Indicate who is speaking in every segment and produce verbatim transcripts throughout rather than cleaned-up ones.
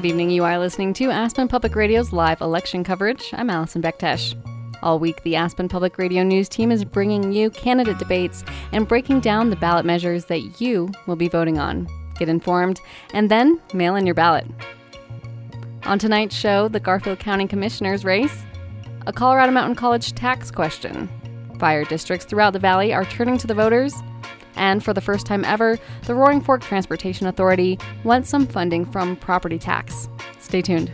Speaker 1: Good evening. You are listening to Aspen Public Radio's live election coverage. I'm Allison Bektesh. All week, the Aspen Public Radio News team is bringing you candidate debates and breaking down the ballot measures that you will be voting on. Get informed, and then mail in your ballot. On tonight's show, the Garfield County Commissioner's race, a Colorado Mountain College tax question, fire districts throughout the valley are turning to the voters, and for the first time ever, the Roaring Fork Transportation Authority wants some funding from property tax. Stay tuned.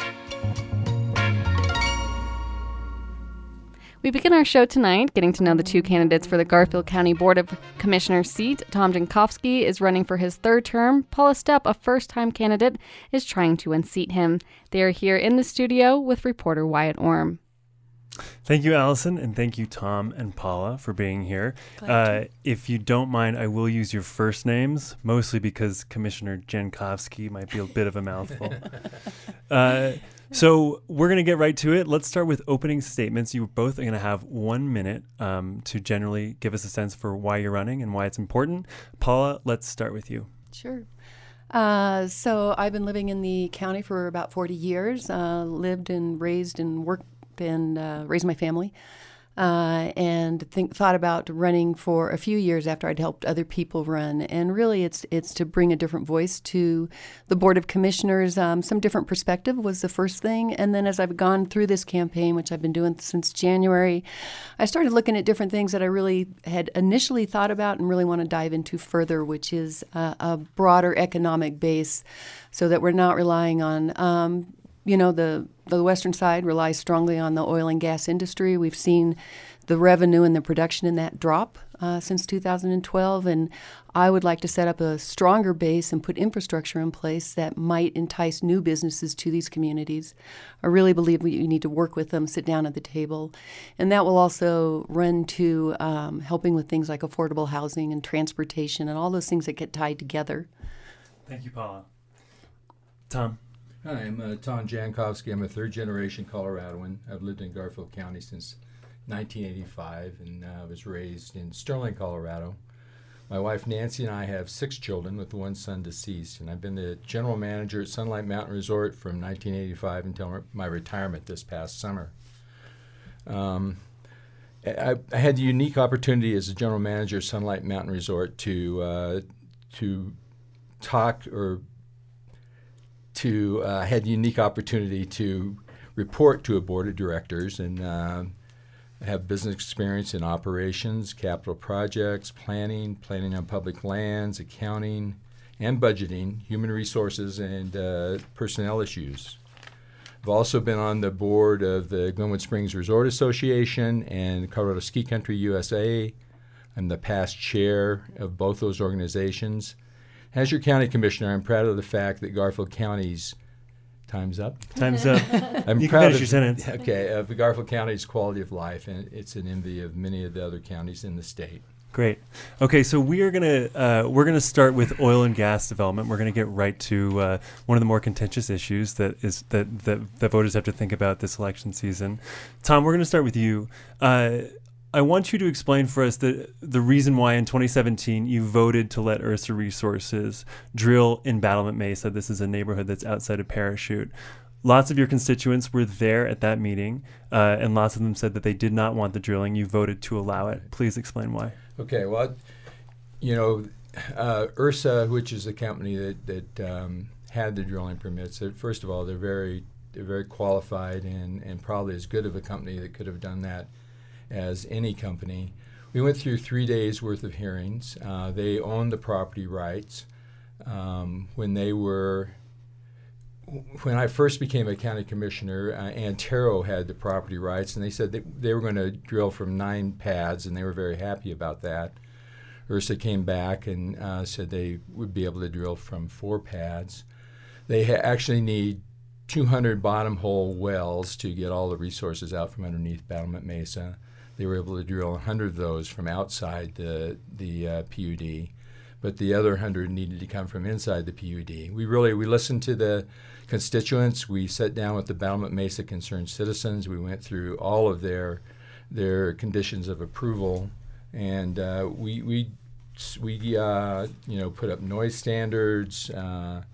Speaker 1: We begin our show tonight getting to know the two candidates for the Garfield County Board of Commissioners seat. Tom Jankowski is running for his third term. Paula Stepp, a first-time candidate, is trying to unseat him. They are here in the studio with reporter Wyatt Orm.
Speaker 2: Thank you, Allison, and thank you, Tom and Paula, for being here. Uh, if you don't mind, I will use your first names, mostly because Commissioner Jankowski might be a bit of a mouthful. uh, so we're going to get right to it. Let's start with opening statements. You both are going to have one minute um, to generally give us a sense for why you're running and why it's important. Paula, let's start with you.
Speaker 3: Sure. Uh, so I've been living in the county for about forty years, uh, lived and raised and worked and uh, raised my family, uh, and think thought about running for a few years after I'd helped other people run. And really, it's it's to bring a different voice to the Board of Commissioners. Um, some different perspective was the first thing. And then as I've gone through this campaign, which I've been doing since January, I started looking at different things that I really had initially thought about and really want to dive into further, which is uh, a broader economic base so that we're not relying on um, You know, the, the western side relies strongly on the oil and gas industry. We've seen the revenue and the production in that drop uh, since two thousand twelve, and I would like to set up a stronger base and put infrastructure in place that might entice new businesses to these communities. I really believe we need to work with them, sit down at the table, and that will also run to um, helping with things like affordable housing and transportation and all those things that get tied together.
Speaker 2: Thank you, Paula. Tom.
Speaker 4: Hi, I'm uh, Tom Jankowski. I'm a third-generation Coloradoan. I've lived in Garfield County since nineteen eighty-five, and I uh, was raised in Sterling, Colorado. My wife Nancy and I have six children, with one son deceased, and I've been the general manager at Sunlight Mountain Resort from nineteen eighty-five until my retirement this past summer. Um, I, I had the unique opportunity as a general manager at Sunlight Mountain Resort to uh, to talk or to uh, had the unique opportunity to report to a board of directors and uh, have business experience in operations, capital projects, planning, planning on public lands, accounting, and budgeting, human resources, and uh, personnel issues. I've also been on the board of the Glenwood Springs Resort Association and Colorado Ski Country U S A. I'm the past chair of both those organizations. As your county commissioner, I'm proud of the fact that Garfield County's time's up.
Speaker 2: Time's up.
Speaker 4: I'm
Speaker 2: you
Speaker 4: proud
Speaker 2: can finish
Speaker 4: of,
Speaker 2: your sentence.
Speaker 4: Okay, of Garfield County's quality of life, and it's an envy of many of the other counties in the state.
Speaker 2: Great. Okay, so we are gonna uh, we're gonna start with oil and gas development. We're gonna get right to uh, one of the more contentious issues that is that that, that voters have to think about this election season. Tom, we're gonna start with you. Uh, I want you to explain for us the the reason why in twenty seventeen you voted to let Ursa Resources drill in Battlement Mesa. This is a neighborhood that's outside of Parachute. Lots of your constituents were there at that meeting, uh, and lots of them said that they did not want the drilling. You voted to allow it. Please explain why.
Speaker 4: Okay, well, you know, uh, Ursa, which is the company that, that um, had the drilling permits, first of all, they're very they're very qualified and, and probably as good of a company that could have done that as any company. We went through three days worth of hearings. Uh, they owned the property rights. Um, when they were, when I first became a county commissioner, uh, Antero had the property rights, and they said that they were going to drill from nine pads, and they were very happy about that. Ursa came back and uh, said they would be able to drill from four pads. They ha- actually need two hundred bottom hole wells to get all the resources out from underneath Battlement Mesa. They were able to drill one hundred of those from outside the the uh, P U D, but the other one hundred needed to come from inside the P U D. We really we listened to the constituents. We sat down with the Battlement Mesa Concerned Citizens. We went through all of their their conditions of approval, and uh, we we we uh, you know put up noise standards. Uh,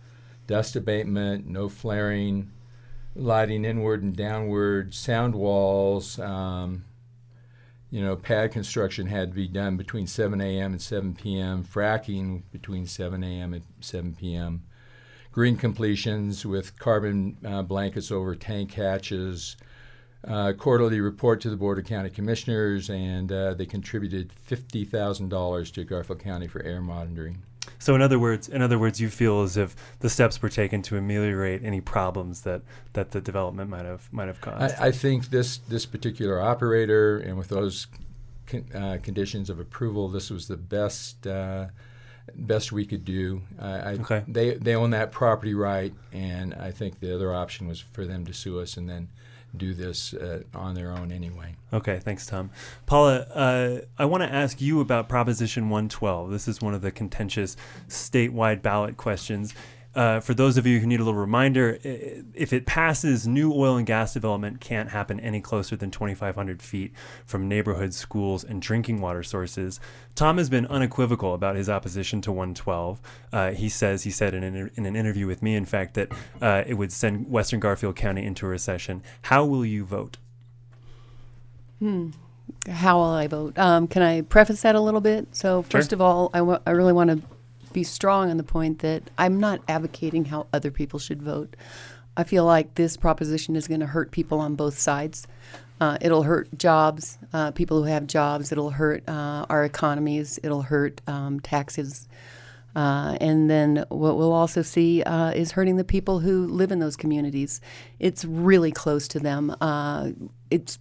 Speaker 4: dust abatement, no flaring, lighting inward and downward, sound walls. Um, you know, pad construction had to be done between seven a.m. and seven p.m., fracking between seven a.m. and seven p.m., green completions with carbon uh, blankets over tank hatches, uh, quarterly report to the Board of County Commissioners, and uh, they contributed fifty thousand dollars to Garfield County for air monitoring.
Speaker 2: So in other words, in other words, you feel as if the steps were taken to ameliorate any problems that, that the development might have might have caused.
Speaker 4: I, I think this this particular operator, and with those con, uh, conditions of approval, this was the best uh, best we could do. Uh, I,
Speaker 2: okay.
Speaker 4: They they own that property right, and I think the other option was for them to sue us and then do this uh, on their own anyway.
Speaker 2: Okay, thanks, Tom. Paula, uh, I want to ask you about Proposition one twelve. This is one of the contentious statewide ballot questions. Uh, for those of you who need a little reminder, if it passes, new oil and gas development can't happen any closer than twenty-five hundred feet from neighborhoods, schools, and drinking water sources. Tom has been unequivocal about his opposition to one twelve. Uh, he says, he said in an, in an interview with me, in fact, that uh, it would send Western Garfield County into a recession. How will you vote?
Speaker 3: Hmm. How will I vote? Um, can I preface that a little bit? So first
Speaker 2: Sure.
Speaker 3: of all, I, w- I really want to be strong on the point that I'm not advocating how other people should vote. I feel like this proposition is going to hurt people on both sides. Uh, it'll hurt jobs, uh, people who have jobs. It'll hurt uh, our economies. It'll hurt um, taxes. Uh, and then what we'll also see uh, is hurting the people who live in those communities. It's really close to them. Uh, it's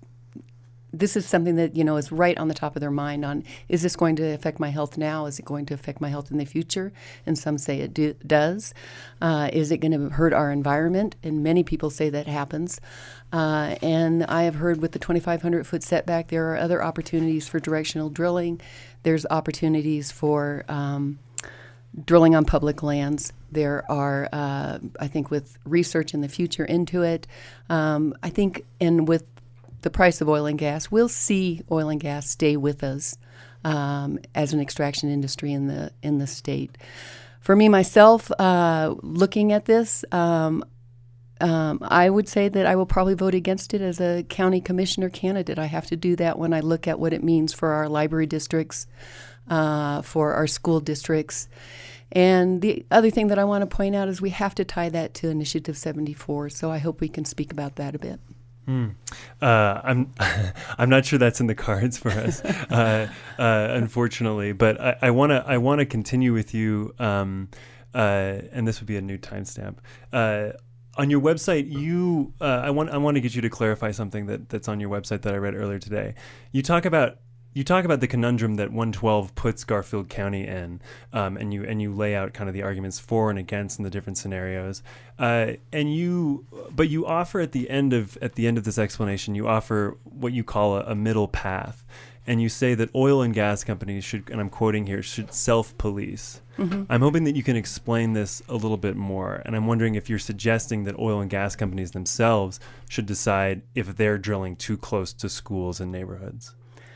Speaker 3: This is something that, you know, is right on the top of their mind on, is this going to affect my health now? Is it going to affect my health in the future? And some say it do, does. Uh, is it going to hurt our environment? And many people say that happens. Uh, and I have heard with the twenty-five hundred foot setback, there are other opportunities for directional drilling. There's opportunities for um, drilling on public lands. There are, uh, I think, with research in the future into it. Um, I think, and with the price of oil and gas, we'll see oil and gas stay with us um, as an extraction industry in the in the state. For me, myself, uh, looking at this, um, um, I would say that I will probably vote against it as a county commissioner candidate. I have to do that when I look at what it means for our library districts, uh, for our school districts. And the other thing that I want to point out is we have to tie that to Initiative seventy-four, so I hope we can speak about that a bit.
Speaker 2: Mm. Uh, I'm I'm not sure that's in the cards for us, uh, uh, unfortunately. But I want to I want to continue with you, um, uh, and this would be a new timestamp. Uh, on your website, you uh, I want I want to get you to clarify something that, that's on your website that I read earlier today. You talk about. You talk about the conundrum that one twelve puts Garfield County in, um, and you and you lay out kind of the arguments for and against in the different scenarios. Uh, and you, but you offer at the end of at the end of this explanation, you offer what you call a, a middle path, and you say that oil and gas companies should, and I'm quoting here, should self-police. Mm-hmm. I'm hoping that you can explain this a little bit more, and I'm wondering if you're suggesting that oil and gas companies themselves should decide if they're drilling too close to schools and neighborhoods.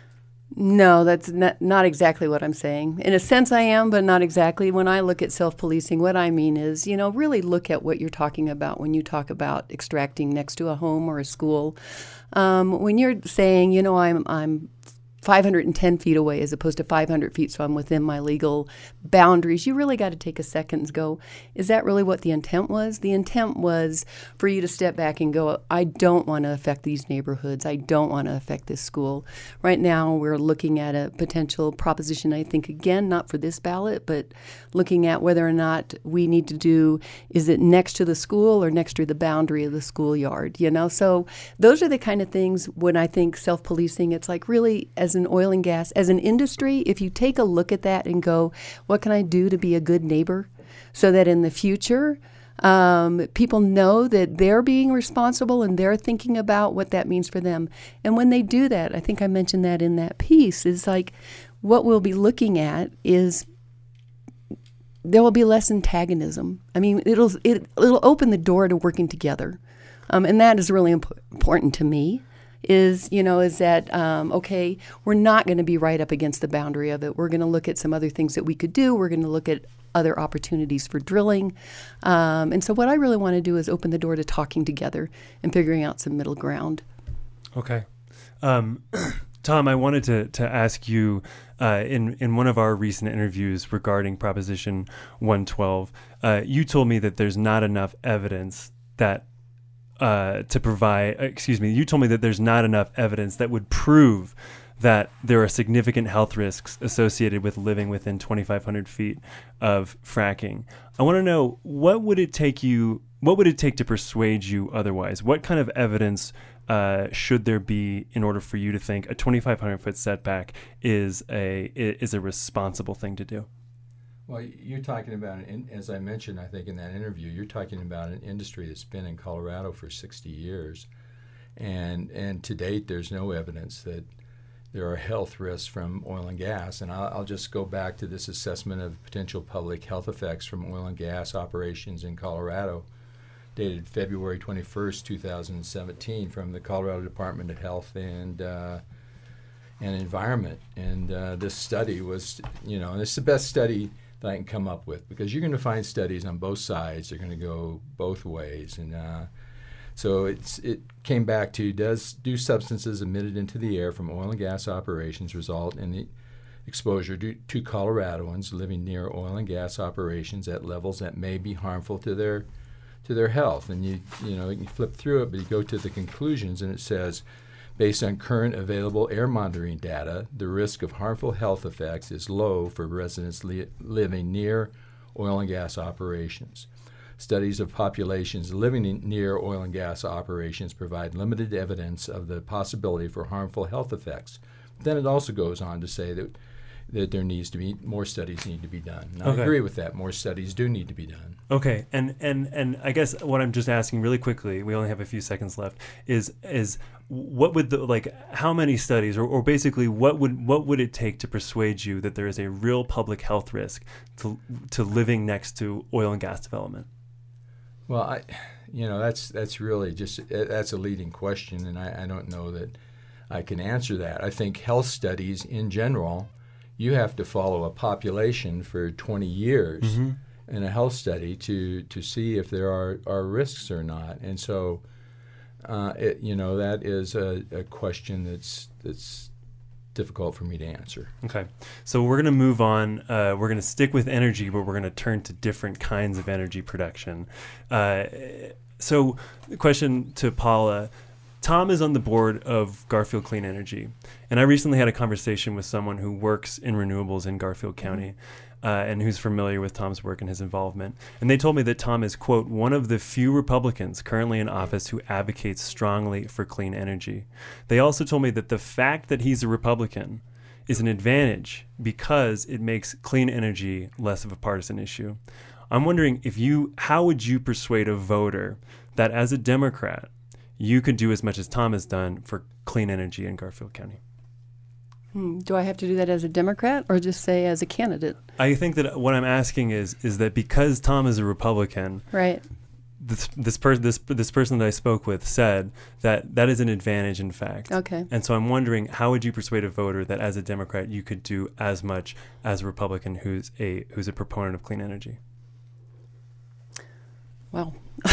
Speaker 3: No, that's not, not exactly what I'm saying. In a sense, I am, but not exactly. When I look at self-policing, what I mean is, you know, really look at what you're talking about when you talk about extracting next to a home or a school. Um, when you're saying, you know, I'm I'm five hundred ten feet away as opposed to five hundred feet, so I'm within my legal boundaries, you really got to take a second and go, is that really what the intent was? The intent was for you to step back and go, I don't want to affect these neighborhoods. I don't want to affect this school. Right now, we're looking at a potential proposition, I think, again, not for this ballot, but looking at whether or not we need to do, is it next to the school or next to the boundary of the schoolyard, you know? So those are the kind of things when I think self-policing, it's like really as an oil and gas, as an industry, if you take a look at that and go, what can I do to be a good neighbor so that in the future um, people know that they're being responsible and they're thinking about what that means for them. And when they do that, I think I mentioned that in that piece, is like what we'll be looking at is there will be less antagonism. I mean, it'll it, it'll open the door to working together. Um, and that is really imp- important to me. Is, you know, is that, um, okay, we're not going to be right up against the boundary of it. We're going to look at some other things that we could do. We're going to look at other opportunities for drilling. Um, and so what I really want to do is open the door to talking together and figuring out some middle ground.
Speaker 2: Okay. Um, Tom, I wanted to, to ask you, uh, in, in one of our recent interviews regarding Proposition one twelve, uh, you told me that there's not enough evidence that uh, to provide, excuse me, you told me that there's not enough evidence that would prove that there are significant health risks associated with living within twenty-five hundred feet of fracking. I want to know, what would it take you, what would it take to persuade you otherwise? What kind of evidence uh, should there be in order for you to think a twenty-five hundred foot setback is a is a responsible thing to do?
Speaker 4: Well, you're talking about, as I mentioned, I think in that interview, you're talking about an industry that's been in Colorado for sixty years, and and to date, there's no evidence that there are health risks from oil and gas. And I'll, I'll just go back to this assessment of potential public health effects from oil and gas operations in Colorado, dated February twenty-first, two thousand seventeen, from the Colorado Department of Health and uh, and Environment. And uh, this study was, you know, and it's the best study that I can come up with, because you're going to find studies on both sides. They're going to go both ways. And uh, so it's it came back to, does do substances emitted into the air from oil and gas operations result in the exposure to, to Coloradoans living near oil and gas operations at levels that may be harmful to their to their health? And you you know you can flip through it, but you go to the conclusions, and it says, based on current available air monitoring data, the risk of harmful health effects is low for residents li- living near oil and gas operations. Studies of populations living in, near oil and gas operations provide limited evidence of the possibility for harmful health effects. Then it also goes on to say that that there needs to be more studies need to be done. And
Speaker 2: Okay.
Speaker 4: I agree with that. More studies do need to be done.
Speaker 2: Okay, and, and and I guess what I'm just asking really quickly, we only have a few seconds left, is is what would the like how many studies, or, or basically what would what would it take to persuade you that there is a real public health risk to to living next to oil and gas development?
Speaker 4: Well, I, you know, that's that's really just that's a leading question, and I, I don't know that I can answer that. I think health studies in general, you have to follow a population for twenty years mm-hmm. in a health study to, to see if there are, are risks or not. And so, uh, it, you know, that is a, a question that's that's difficult for me to answer.
Speaker 2: Okay. So we're going to move on. Uh, we're going to stick with energy, but we're going to turn to different kinds of energy production. Uh, so the question to Paula, Tom is on the board of Garfield Clean Energy, and I recently had a conversation with someone who works in renewables in Garfield County, uh, and who's familiar with Tom's work and his involvement. And they told me that Tom is, quote, one of the few Republicans currently in office who advocates strongly for clean energy. They also told me that the fact that he's a Republican is an advantage because it makes clean energy less of a partisan issue. I'm wondering if you, how would you persuade a voter that as a Democrat, you could do as much as Tom has done for clean energy in Garfield County?
Speaker 3: Hmm. Do I have to do that as a Democrat or just say as a candidate?
Speaker 2: I think that what I'm asking is is that because Tom is a Republican,
Speaker 3: right?
Speaker 2: This this person this this person that I spoke with said that that is an advantage, in fact.
Speaker 3: Okay.
Speaker 2: And so I'm wondering, how would you persuade a voter that as a Democrat you could do as much as a Republican who's a who's a proponent of clean energy?
Speaker 3: Well.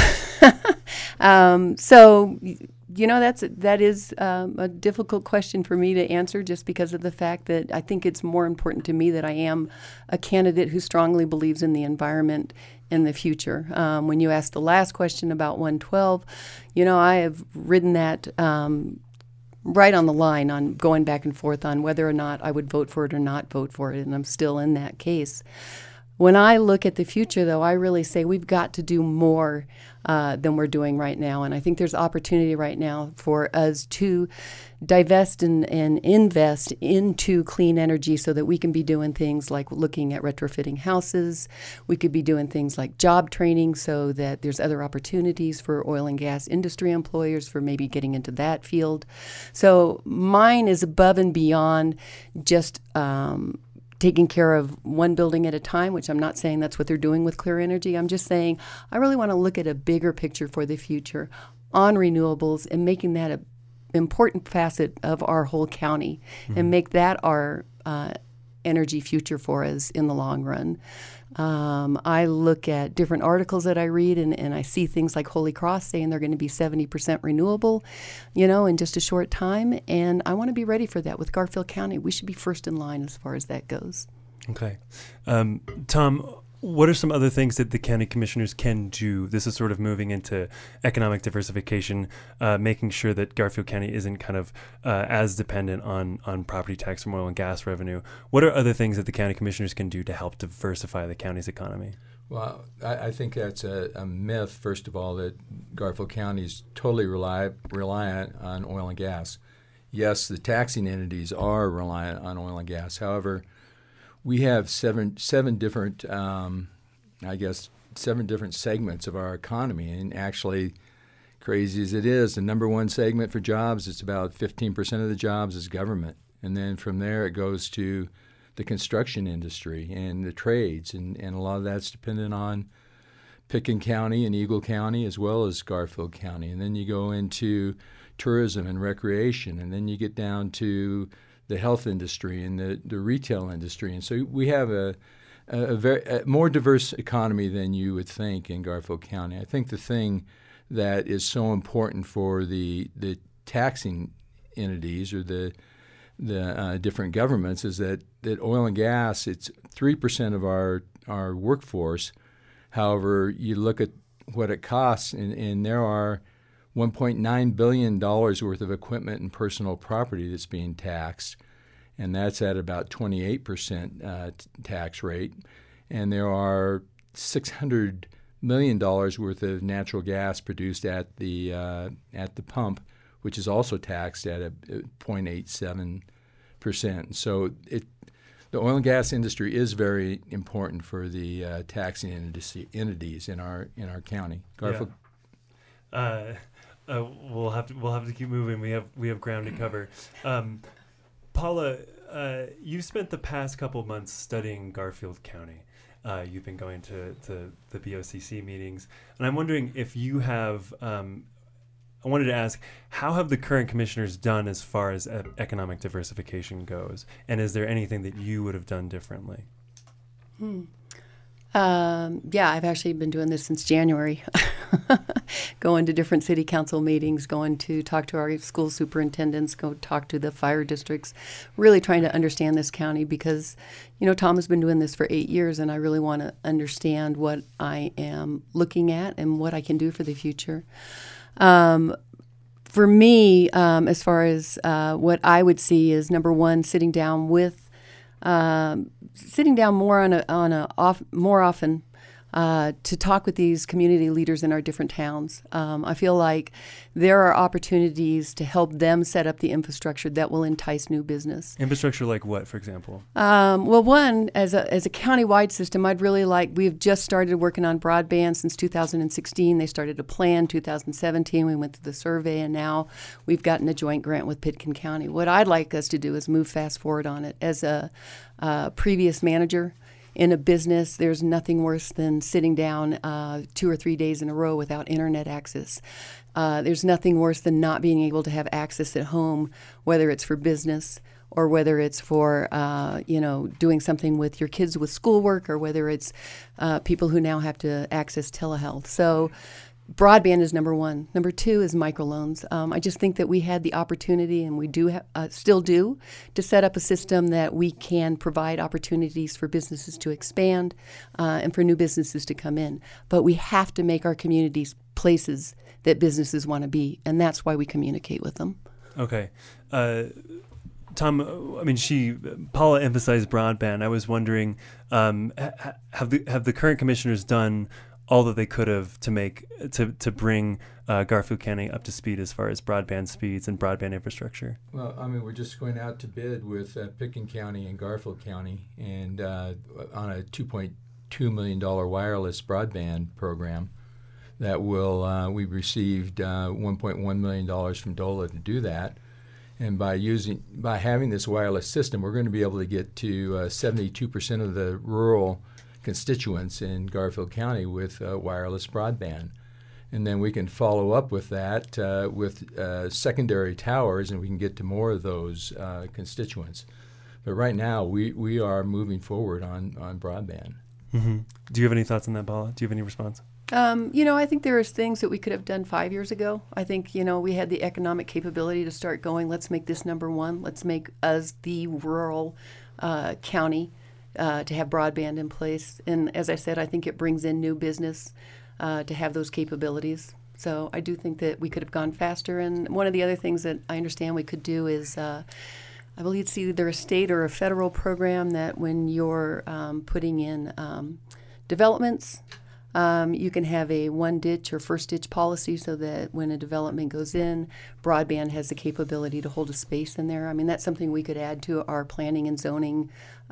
Speaker 3: Um, so, you know, that's that is um, a difficult question for me to answer, just because of the fact that I think it's more important to me that I am a candidate who strongly believes in the environment in the future. Um, when you asked the last question about one twelve, you know, I have ridden that um, right on the line on going back and forth on whether or not I would vote for it or not vote for it, and I'm still in that case. When I look at the future, though, I really say we've got to do more uh, than we're doing right now. And I think there's opportunity right now for us to divest and, and invest into clean energy so that we can be doing things like looking at retrofitting houses. We could be doing things like job training so that there's other opportunities for oil and gas industry employers for maybe getting into that field. So mine is above and beyond just um, taking care of one building at a time, which I'm not saying that's what they're doing with Clear Energy. I'm just saying I really want to look at a bigger picture for the future on renewables and making that an important facet of our whole county mm-hmm. and make that our uh, energy future for us in the long run. Um, I look at different articles that I read, and, and I see things like Holy Cross saying they're going to be seventy percent renewable, you know, in just a short time. And I want to be ready for that with Garfield County. We should be first in line as far as that goes.
Speaker 2: Okay. Um, Tom, what are some other things that the county commissioners can do? This is sort of moving into economic diversification, uh, making sure that Garfield County isn't kind of uh, as dependent on, on property tax from oil and gas revenue. What are other things that the county commissioners can do to help diversify the county's economy?
Speaker 4: Well, I, I think that's a, a myth, first of all, that Garfield County is totally rely, reliant on oil and gas. Yes, the taxing entities are reliant on oil and gas. However, we have seven seven different, um, I guess, seven different segments of our economy. And actually, crazy as it is, the number one segment for jobs, it's about fifteen percent of the jobs is government. And then from there, it goes to the construction industry and the trades. And, and a lot of that's dependent on Pitkin County and Eagle County as well as Garfield County. And then you go into tourism and recreation. And then you get down to the health industry and the, the retail industry. And so we have a, a, a very a more diverse economy than you would think in Garfield County. I think the thing that is so important for the the taxing entities or the the uh, different governments is that, that oil and gas, it's three percent of our, our workforce. However, you look at what it costs, and, and there are one point nine billion dollars worth of equipment and personal property that's being taxed, and that's at about twenty-eight percent uh, t- tax rate. And there are six hundred million dollars worth of natural gas produced at the uh, at the pump, which is also taxed at a, a zero point eight seven percent. So it, the oil and gas industry is very important for the uh, taxing enti- entities in our in our county. Garfield.
Speaker 2: Yeah. Uh, Uh, we'll have to we'll have to keep moving. We have we have ground to cover. Um, Paula, uh, you've spent the past couple of months studying Garfield County. Uh, you've been going to, to the B O C C meetings, and I'm wondering if you have. Um, I wanted to ask, how have the current commissioners done as far as e- economic diversification goes, and is there anything that you would have done differently?
Speaker 3: Hmm. Um, yeah, I've actually been doing this since January, going to different city council meetings, going to talk to our school superintendents, go talk to the fire districts, really trying to understand this county because, you know, Tom has been doing this for eight years and I really want to understand what I am looking at and what I can do for the future. Um, for me, um, as far as uh, what I would see is, number one, sitting down with Um, sitting down more on a on a off, more often uh, to talk with these community leaders in our different towns. Um, I feel like there are opportunities to help them set up the infrastructure that will entice new business.
Speaker 2: Infrastructure like what, for example?
Speaker 3: Um, well, one, as a as a county-wide system, I'd really like, we've just started working on broadband since two thousand sixteen. They started a plan two thousand seventeen. We went through the survey, and now we've gotten a joint grant with Pitkin County. What I'd like us to do is move fast forward on it. As a uh, previous manager in a business, there's nothing worse than sitting down uh, two or three days in a row without internet access. Uh, there's nothing worse than not being able to have access at home, whether it's for business or whether it's for, uh, you know, doing something with your kids with schoolwork, or whether it's uh, people who now have to access telehealth. So broadband is number one. Number two is microloans. Um, I just think that we had the opportunity, and we do ha- uh, still do, to set up a system that we can provide opportunities for businesses to expand uh, and for new businesses to come in. But we have to make our communities places that businesses want to be, and that's why we communicate with them.
Speaker 2: Okay. Uh, Tom, I mean, she, Paula emphasized broadband. I was wondering, um, ha- have the have the current commissioners done all that they could have to make to to bring uh, Garfield County up to speed as far as broadband speeds and broadband infrastructure?
Speaker 4: Well, I mean, we're just going out to bid with uh, Pitkin County and Garfield County, and uh, on a two point two million dollars wireless broadband program that will uh, we received uh, one point one million dollars from D O L A to do that. And by using by having this wireless system, we're going to be able to get to uh, seventy-two percent of the rural constituents in Garfield County with uh, wireless broadband. And then we can follow up with that uh, with uh, secondary towers, and we can get to more of those uh, constituents. But right now, we, we are moving forward on, on broadband.
Speaker 2: Mm-hmm. Do you have any thoughts on that, Paula? Do you have any response?
Speaker 3: Um, you know, I think there is things that we could have done five years ago. I think, you know, we had the economic capability to start going, let's make this number one. Let's make us the rural uh, county uh, to have broadband in place. And as I said, I think it brings in new business uh, to have those capabilities. So I do think that we could have gone faster. And one of the other things that I understand we could do is, uh, I believe it's either a state or a federal program that when you're um, putting in um, developments, Um, you can have a one ditch or first ditch policy so that when a development goes in, broadband has the capability to hold a space in there. I mean, that's something we could add to our planning and zoning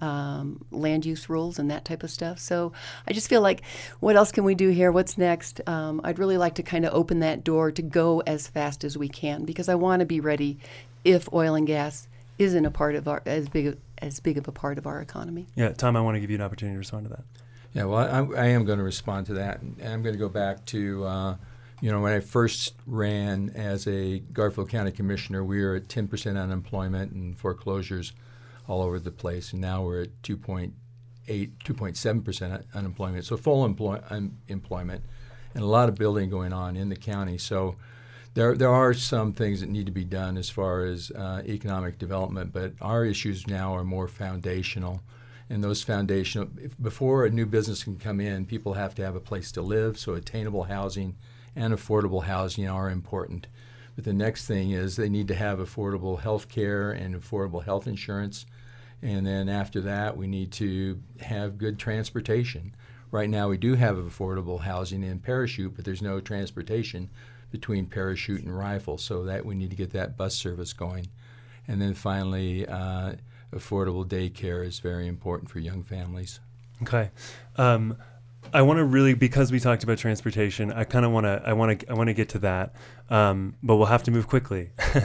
Speaker 3: um, land use rules and that type of stuff. So I just feel like, what else can we do here? What's next? Um, I'd really like to kind of open that door to go as fast as we can, because I want to be ready if oil and gas isn't a part of our as big as big of a part of our economy.
Speaker 2: Yeah, Tom, I want to give you an opportunity to respond to that.
Speaker 4: Yeah, well, I, I am going to respond to that. And I'm going to go back to, uh, you know, when I first ran as a Garfield County Commissioner, we were at ten percent unemployment and foreclosures all over the place. And now we're at two point eight, two point seven percent unemployment. So full employ- un- employment and a lot of building going on in the county. So there there are some things that need to be done as far as uh, economic development, but our issues now are more foundational. And those foundational, if, before a new business can come in, people have to have a place to live, so attainable housing and affordable housing are important. But the next thing is they need to have affordable health care and affordable health insurance. And then after that, we need to have good transportation. Right now, we do have affordable housing in Parachute, but there's no transportation between Parachute and Rifle, so that we need to get that bus service going. And then finally, uh, affordable daycare is very important for young families.
Speaker 2: Okay, um, I want to really, because we talked about transportation, I kind of want to, I want to, I want to get to that, um, but we'll have to move quickly.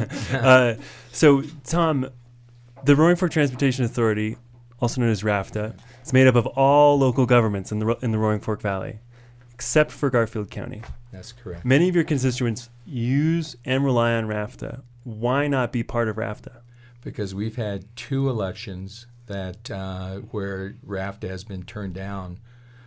Speaker 2: uh, so, Tom, the Roaring Fork Transportation Authority, also known as RAFTA, it's made up of all local governments in the in the Roaring Fork Valley, except for Garfield County.
Speaker 4: That's correct.
Speaker 2: Many of your constituents use and rely on RAFTA. Why not be part of RAFTA?
Speaker 4: Because we've had two elections that uh, where RAFTA has been turned down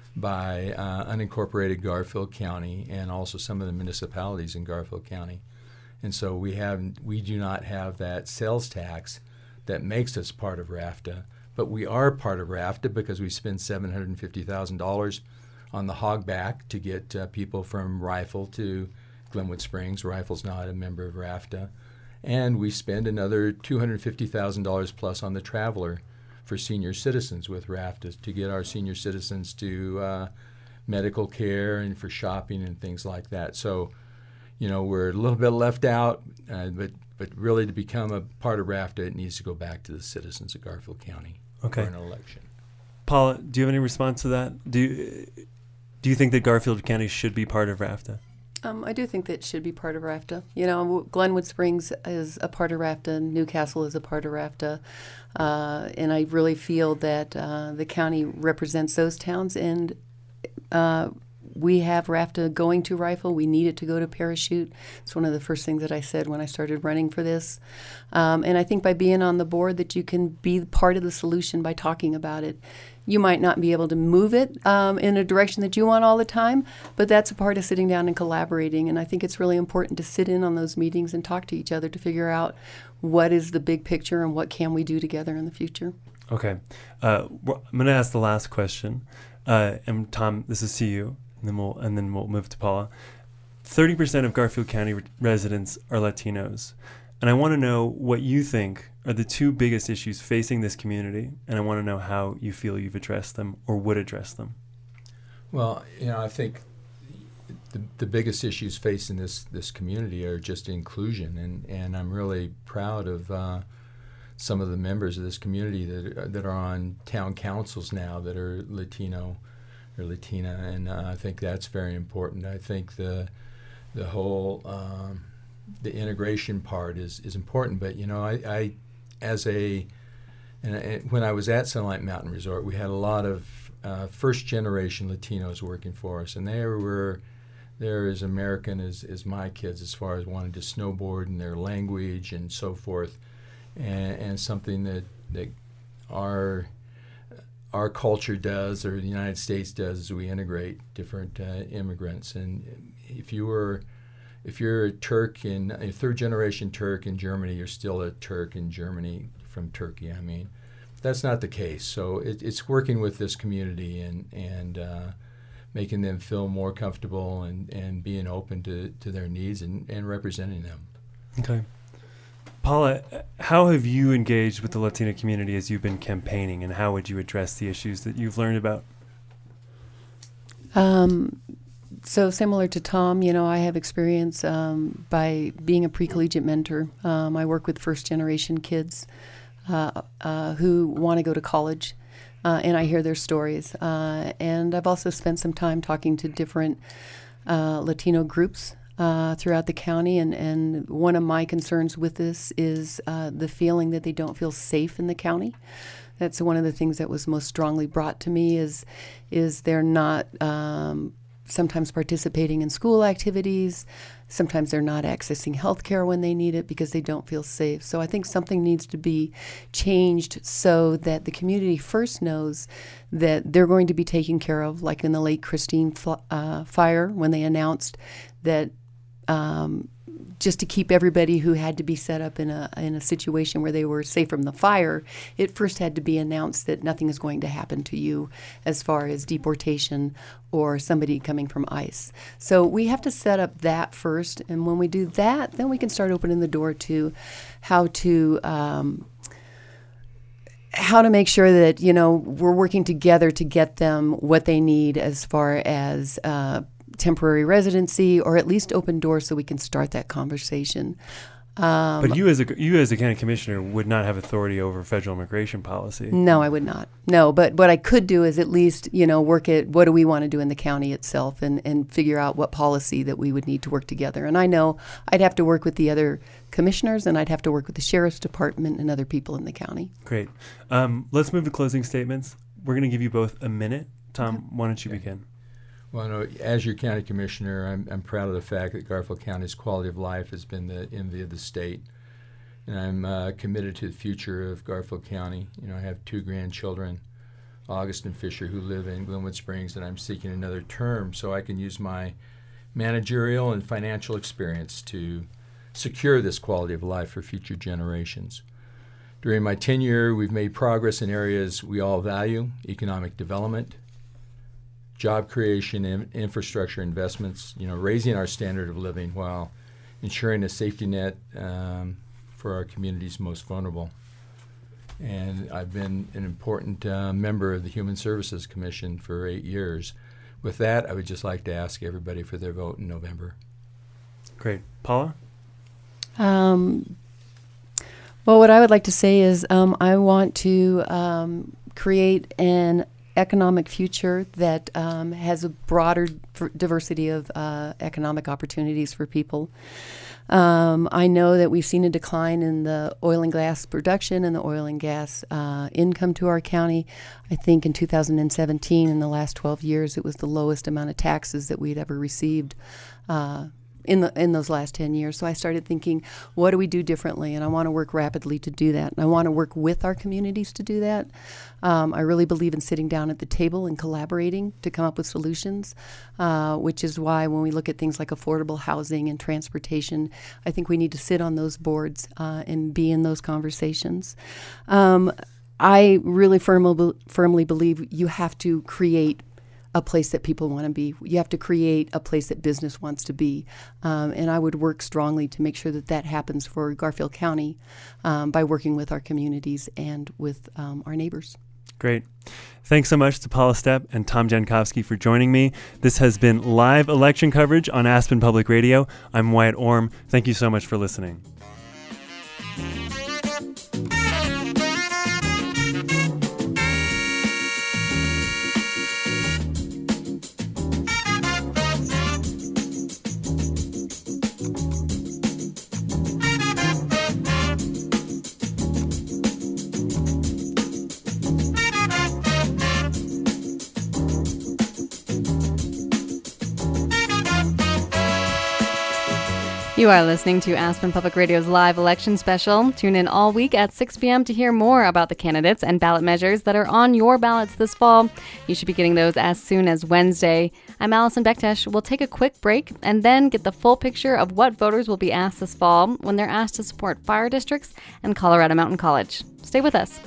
Speaker 4: by uh, unincorporated Garfield County and also some of the municipalities in Garfield County. And so we have we do not have that sales tax that makes us part of RAFTA, but we are part of RAFTA because we spend seven hundred fifty thousand dollars on the hogback to get uh, people from Rifle to Glenwood Springs. Rifle's not a member of RAFTA. And we spend another two hundred fifty thousand dollars plus on the Traveler for senior citizens with RAFTA to get our senior citizens to uh, medical care and for shopping and things like that. So, you know, we're a little bit left out, uh, but but really to become a part of RAFTA, it needs to go back to the citizens of Garfield County
Speaker 2: okay.
Speaker 4: for an election.
Speaker 2: Paula, do you have any response to that? Do you, do you think that Garfield County should be part of RAFTA?
Speaker 3: Um, I do think that it should be part of RAFTA. You know, Glenwood Springs is a part of RAFTA, Newcastle is a part of RAFTA, uh, and I really feel that uh, the county represents those towns, and uh, we have RAFTA going to Rifle. We need it to go to Parachute. It's one of the first things that I said when I started running for this. Um, and I think by being on the board that you can be part of the solution by talking about it. You might not be able to move it um, in a direction that you want all the time, but that's a part of sitting down and collaborating. And I think it's really important to sit in on those meetings and talk to each other to figure out what is the big picture and what can we do together in the future.
Speaker 2: Okay. Uh, I'm going to ask the last question. Uh, and Tom, this is to you, and then we'll, and then we'll move to Paula. thirty percent of Garfield County re- residents are Latinos. And I want to know what you think are the two biggest issues facing this community, and I want to know how you feel you've addressed them or would address them.
Speaker 4: Well, you know, I think the, the biggest issues facing this, this community are just inclusion, and, and I'm really proud of uh, some of the members of this community that that are on town councils now that are Latino or Latina, and uh, I think that's very important. I think the the whole um, the integration part is, is important, but you know, I, I as a and I, when I was at Sunlight Mountain Resort, we had a lot of uh, first generation Latinos working for us, and they were they're as American as, as my kids as far as wanting to snowboard and their language and so forth, and, and something that that our our culture does, or the United States does, is we integrate different uh, immigrants. And if you were, if you're a Turk in a third generation Turk in Germany, you're still a Turk in Germany from Turkey. I mean, that's not the case. So it, it's working with this community and and uh, making them feel more comfortable and, and being open to, to their needs and, and representing them.
Speaker 2: Okay. Paula, how have you engaged with the Latino community as you've been campaigning, and how would you address the issues that you've learned about?
Speaker 3: Um, so similar to Tom, you know, I have experience um, by being a pre-collegiate mentor. Um, I work with first-generation kids uh, uh, who want to go to college, uh, and I hear their stories. Uh, and I've also spent some time talking to different uh, Latino groups Uh, throughout the county, and, and one of my concerns with this is uh, the feeling that they don't feel safe in the county. That's one of the things that was most strongly brought to me is is they're not um, sometimes participating in school activities, sometimes they're not accessing health care when they need it because they don't feel safe. So I think something needs to be changed so that the community first knows that they're going to be taken care of, like in the late Christine fl- uh, fire when they announced that Um, just to keep everybody who had to be set up in a in a situation where they were safe from the fire, it first had to be announced that nothing is going to happen to you as far as deportation or somebody coming from ICE. So we have to set up that first, and when we do that, then we can start opening the door to how to um, how to make sure that, you know, we're working together to get them what they need as far as uh, temporary residency, or at least open doors so we can start that conversation. Um,
Speaker 2: but you as a you as a county commissioner would not have authority over federal immigration policy.
Speaker 3: No, I would not. No, but what I could do is at least, you know, work at what do we want to do in the county itself, and, and figure out what policy that we would need to work together. And I know I'd have to work with the other commissioners, and I'd have to work with the sheriff's department and other people in the county.
Speaker 2: Great. Um, let's move to closing statements. We're going to give you both a minute. Tom, okay. Why don't you okay. begin?
Speaker 4: Well, no, as your county commissioner, I'm, I'm proud of the fact that Garfield County's quality of life has been the envy of the state. And I'm uh, committed to the future of Garfield County. You know, I have two grandchildren, August and Fisher, who live in Glenwood Springs, and I'm seeking another term so I can use my managerial and financial experience to secure this quality of life for future generations. During my tenure, we've made progress in areas we all value: economic development, job creation, and infrastructure investments, you know, raising our standard of living while ensuring a safety net um, for our community's most vulnerable. And I've been an important uh, member of the Human Services Commission for eight years. With that, I would just like to ask everybody for their vote in November.
Speaker 2: Great. Paula?
Speaker 3: Um, well, what I would like to say is um, I want to um, create an economic future that um, has a broader f- diversity of uh, economic opportunities for people. Um, I know that we've seen a decline in the oil and gas production and the oil and gas uh, income to our county. I think in two thousand seventeen, in the last twelve years, it was the lowest amount of taxes that we'd ever received uh, in the in those last ten years. So I started thinking, what do we do differently? And I want to work rapidly to do that. And I want to work with our communities to do that. Um, I really believe in sitting down at the table and collaborating to come up with solutions, uh, which is why when we look at things like affordable housing and transportation, I think we need to sit on those boards uh, and be in those conversations. Um, I really firmly, firmly believe you have to create a place that people want to be. You have to create a place that business wants to be. Um, and I would work strongly to make sure that that happens for Garfield County um, by working with our communities and with um, our neighbors.
Speaker 2: Great. Thanks so much to Paula Stepp and Tom Jankowski for joining me. This has been live election coverage on Aspen Public Radio. I'm Wyatt Orm. Thank you so much for listening.
Speaker 1: You are listening to Aspen Public Radio's live election special. Tune in all week at six p.m. to hear more about the candidates and ballot measures that are on your ballots this fall. You should be getting those as soon as Wednesday. I'm Allison Bektesh. We'll take a quick break and then get the full picture of what voters will be asked this fall when they're asked to support fire districts and Colorado Mountain College. Stay with us.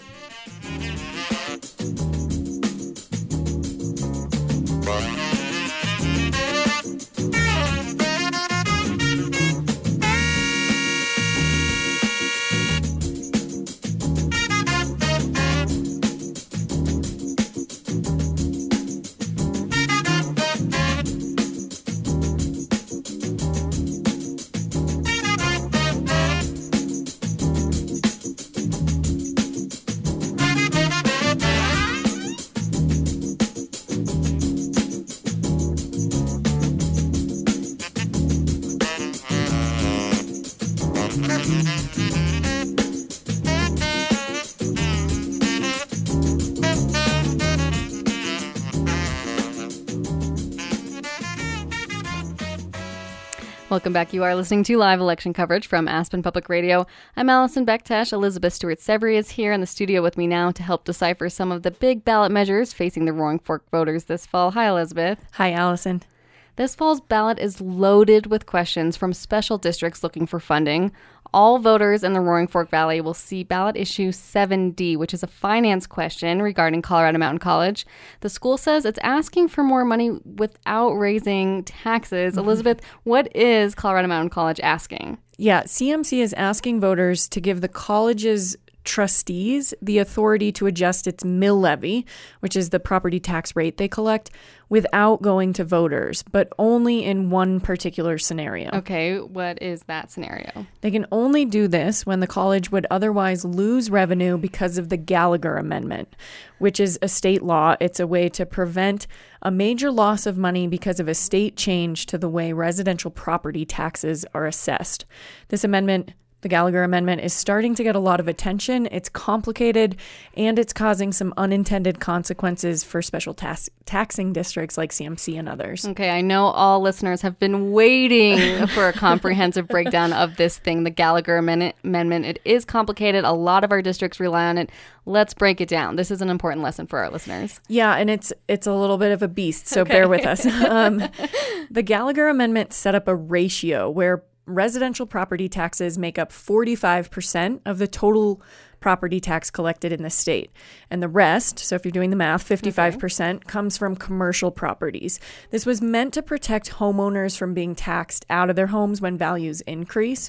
Speaker 1: Welcome back. You are listening to live election coverage from Aspen Public Radio. I'm Allison Bektesh. Elizabeth Stewart-Severy is here in the studio with me now to help decipher some of the big ballot measures facing the Roaring Fork voters this fall. Hi, Elizabeth.
Speaker 5: Hi, Allison.
Speaker 1: This fall's ballot is loaded with questions from special districts looking for funding. All voters in the Roaring Fork Valley will see ballot issue seven D, which is a finance question regarding Colorado Mountain College. The school says it's asking for more money without raising taxes. Mm-hmm. Elizabeth, what is Colorado Mountain College asking?
Speaker 5: Yeah, C M C is asking voters to give the college's trustees the authority to adjust its mill levy, which is the property tax rate they collect, without going to voters, but only in one particular scenario.
Speaker 1: Okay, what is that scenario?
Speaker 5: They can only do this when the college would otherwise lose revenue because of the Gallagher Amendment, which is a state law. It's a way to prevent a major loss of money because of a state change to the way residential property taxes are assessed. This amendment, the Gallagher Amendment, is starting to get a lot of attention. It's complicated, and it's causing some unintended consequences for special tax- taxing districts like C M C and others.
Speaker 1: Okay, I know all listeners have been waiting for a comprehensive breakdown of this thing, the Gallagher Amendment. It is complicated. A lot of our districts rely on it. Let's break it down. This is an important lesson for our listeners.
Speaker 5: Yeah, and it's it's a little bit of a beast, so
Speaker 1: okay.
Speaker 5: bear with us. Um, the Gallagher Amendment set up a ratio where residential property taxes make up forty-five percent of the total property tax collected in the state. And the rest, so if you're doing the math, fifty-five percent, okay, comes from commercial properties. This was meant to protect homeowners from being taxed out of their homes when values increase.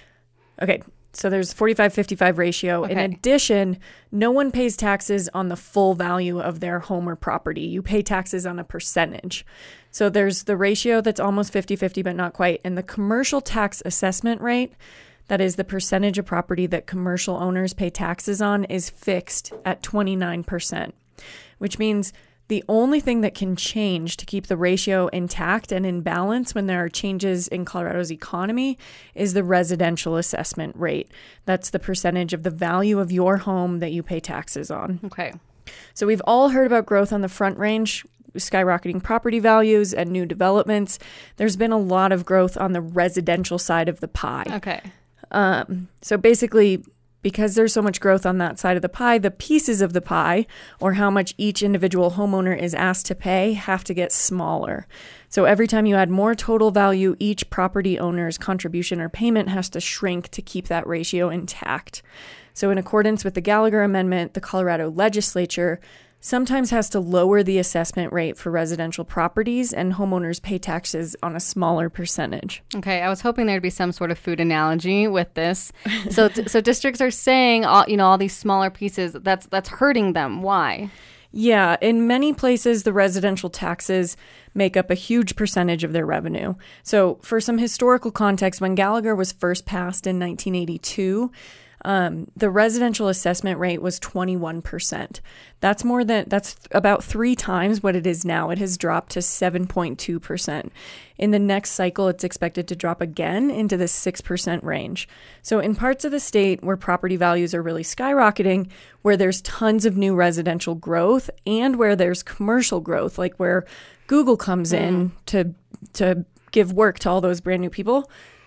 Speaker 5: Okay, so there's forty-five fifty-five ratio.
Speaker 1: Okay.
Speaker 5: In addition, no one pays taxes on the full value of their home or property. You pay taxes on a percentage. So there's the ratio that's almost fifty-fifty, but not quite. And the commercial tax assessment rate, that is the percentage of property that commercial owners pay taxes on, is fixed at twenty-nine percent, which means the only thing that can change to keep the ratio intact and in balance when there are changes in Colorado's economy is the residential assessment rate. That's the percentage of the value of your home that you pay taxes on.
Speaker 1: Okay.
Speaker 5: So we've all heard about growth on the Front Range, skyrocketing property values and new developments. There's been a lot of growth on the residential side of the pie.
Speaker 1: Okay.
Speaker 5: Um, so basically, because there's so much growth on that side of the pie, the pieces of the pie, or how much each individual homeowner is asked to pay, have to get smaller. So every time you add more total value, each property owner's contribution or payment has to shrink to keep that ratio intact. So in accordance with the Gallagher Amendment, the Colorado legislature sometimes has to lower the assessment rate for residential properties, and homeowners pay taxes on a smaller percentage.
Speaker 1: Okay, I was hoping there'd be some sort of food analogy with this. So, so districts are saying, all, you know, all these smaller pieces, that's that's hurting them. Why?
Speaker 5: Yeah, in many places, the residential taxes make up a huge percentage of their revenue. So for some historical context, when Gallagher was first passed in nineteen eighty-two, Um, the residential assessment rate was twenty-one percent. That's more than, that's about three times what it is now. It has dropped to seven point two percent. In the next cycle, it's expected to drop again into the six percent range. So in parts of the state where property values are really skyrocketing, where there's tons of new residential growth and where there's commercial growth, like where Google comes mm. in to to give work to all those brand new people,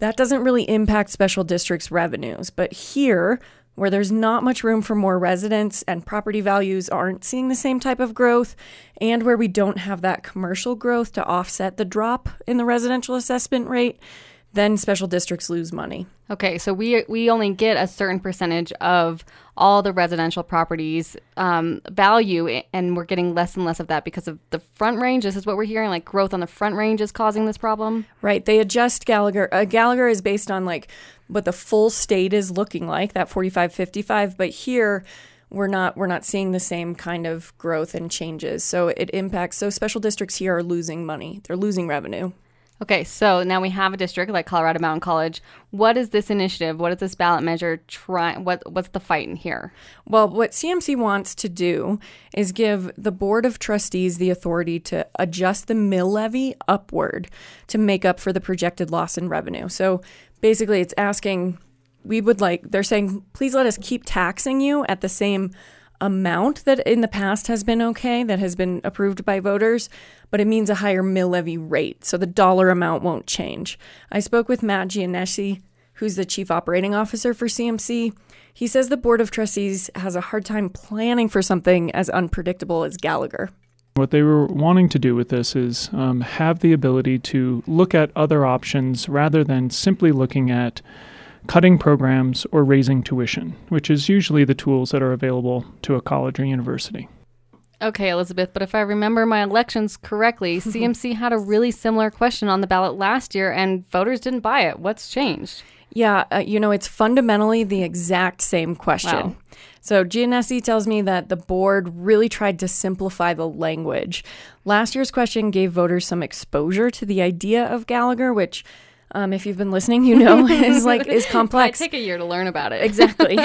Speaker 5: that doesn't really impact special districts' revenues. But here, where there's not much room for more residents and property values aren't seeing the same type of growth, and where we don't have that commercial growth to offset the drop in the residential assessment rate, then special districts lose money.
Speaker 1: Okay, so we we only get a certain percentage of all the residential properties um, value, and we're getting less and less of that because of the Front Range. This is what we're hearing, like growth on the Front Range is causing this problem?
Speaker 5: Right. They adjust Gallagher. Uh, Gallagher is based on like what the full state is looking like, that forty-five fifty-five, but here we're not we're not seeing the same kind of growth and changes. So it impacts, so special districts here are losing money. They're losing revenue.
Speaker 1: Okay, so now we have a district like Colorado Mountain College. What is this initiative? What is this ballot measure trying? What What's the fight in here?
Speaker 5: Well, what C M C wants to do is give the Board of Trustees the authority to adjust the mill levy upward to make up for the projected loss in revenue. So basically, it's asking, we would like, they're saying, please let us keep taxing you at the same amount that in the past has been okay, that has been approved by voters, but it means a higher mill levy rate, so the dollar amount won't change. I spoke with Matt Giannessi, who's the chief operating officer for C M C. He says the Board of Trustees has a hard time planning for something as unpredictable as Gallagher.
Speaker 6: What they were wanting to do with this is um, have the ability to look at other options rather than simply looking at cutting programs or raising tuition, which is usually the tools that are available to a college or university.
Speaker 1: Okay, Elizabeth, but if I remember my elections correctly, C M C had a really similar question on the ballot last year and voters didn't buy it. What's changed?
Speaker 5: Yeah, uh, you know, it's fundamentally the exact same question.
Speaker 1: Wow.
Speaker 5: So Giannessi tells me that the board really tried to simplify the language. Last year's question gave voters some exposure to the idea of Gallagher, which Um, if you've been listening, you know, is like is complex.
Speaker 1: It might take a year to learn about it.
Speaker 5: Exactly.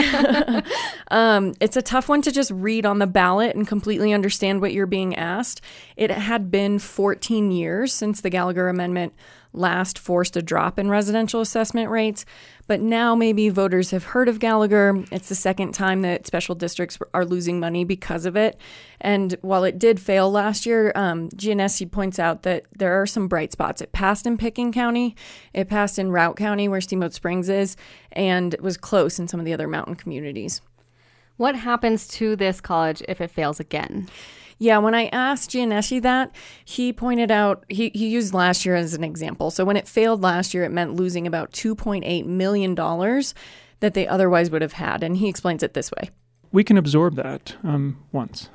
Speaker 5: um, it's a tough one to just read on the ballot and completely understand what you're being asked. It had been fourteen years since the Gallagher Amendment last forced a drop in residential assessment rates, but now maybe voters have heard of Gallagher. It's the second time that special districts are losing money because of it. And while it did fail last year, um, Giannessi points out that there are some bright spots. It passed in Picking County, it passed in Routt County, where Steamboat Springs is, and it was close in some of the other mountain communities.
Speaker 1: What happens to this college if it fails again?
Speaker 5: Yeah, when I asked Giannessi that, he pointed out, he, he used last year as an example. So when it failed last year, it meant losing about two point eight million dollars that they otherwise would have had. And he explains it this way.
Speaker 6: We can absorb that um, once.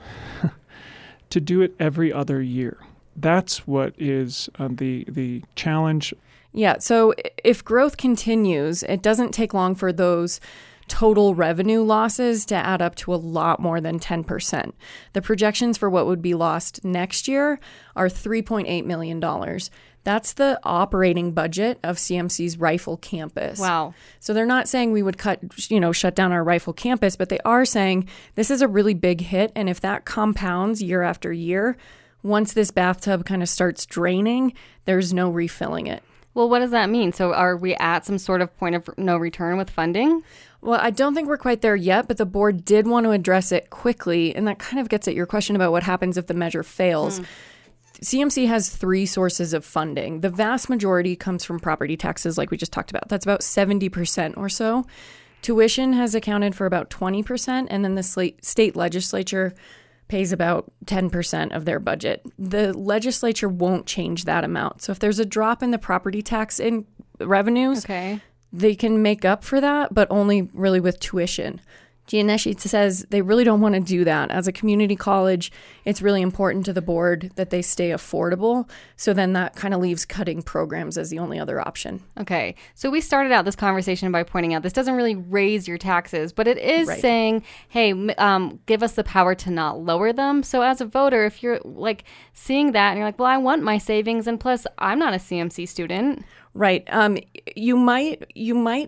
Speaker 6: To do it every other year, that's what is uh, the the challenge.
Speaker 5: Yeah, so if growth continues, it doesn't take long for those total revenue losses to add up to a lot more than ten percent. The projections for what would be lost next year are three point eight million dollars. That's the operating budget of C M C's Rifle campus.
Speaker 1: Wow.
Speaker 5: So they're not saying we would cut, you know, shut down our Rifle campus, but they are saying this is a really big hit. And if that compounds year after year, once this bathtub kind of starts draining, there's no refilling it.
Speaker 1: Well, what does that mean? So are we at some sort of point of no return with funding?
Speaker 5: Well, I don't think we're quite there yet, but the board did want to address it quickly. And that kind of gets at your question about what happens if the measure fails. Mm. C M C has three sources of funding. The vast majority comes from property taxes, like we just talked about. That's about seventy percent or so. Tuition has accounted for about twenty percent, and then the state legislature pays about ten percent of their budget. The legislature won't change that amount. So if there's a drop in the property tax in revenues,
Speaker 1: okay,
Speaker 5: they can make up for that, but only really with tuition. Giannessi says they really don't want to do that. As a community college, it's really important to the board that they stay affordable. So then that kind of leaves cutting programs as the only other option.
Speaker 1: Okay. So we started out this conversation by pointing out this doesn't really raise your taxes, but it is
Speaker 5: right.
Speaker 1: saying, hey, um, give us the power to not lower them. So as a voter, if you're like seeing that and you're like, well, I want my savings, and plus I'm not a C M C student.
Speaker 5: Right. Um, you might you might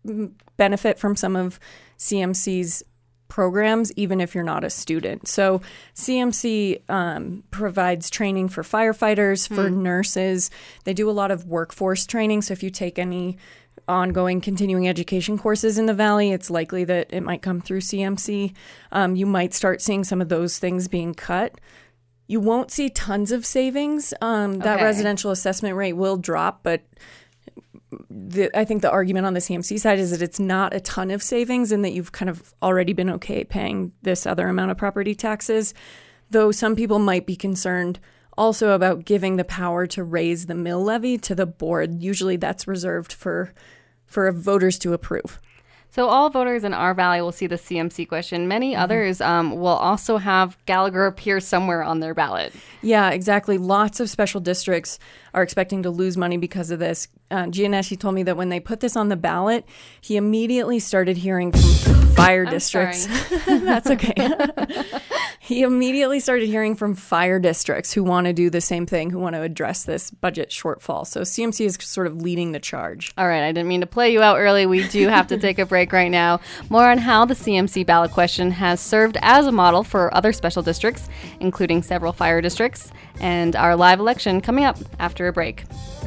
Speaker 5: benefit from some of C M C's programs, even if you're not a student. So C M C um, provides training for firefighters, for hmm. nurses. They do a lot of workforce training. So if you take any ongoing continuing education courses in the Valley, it's likely that it might come through C M C. Um, you might start seeing some of those things being cut. You won't see tons of savings. Um, that
Speaker 1: okay.
Speaker 5: residential assessment rate will drop, but the, I think the argument on the C M C side is that it's not a ton of savings and that you've kind of already been okay paying this other amount of property taxes, though some people might be concerned also about giving the power to raise the mill levy to the board. Usually that's reserved for for voters to approve.
Speaker 1: So all voters in our valley will see the C M C question. Many mm-hmm. others um, will also have Gallagher appear somewhere on their ballot.
Speaker 5: Yeah, exactly. Lots of special districts are expecting to lose money because of this. Uh, Giannetti told me that when they put this on the ballot, he immediately started hearing from fire
Speaker 1: I'm
Speaker 5: districts. That's okay. He immediately started hearing from fire districts who want to do the same thing, who want to address this budget shortfall. So C M C is sort of leading the charge.
Speaker 1: All right, I didn't mean to play you out early. We do have to take a break right now. More on how the C M C ballot question has served as a model for other special districts, including several fire districts, and our live election coming up after a break.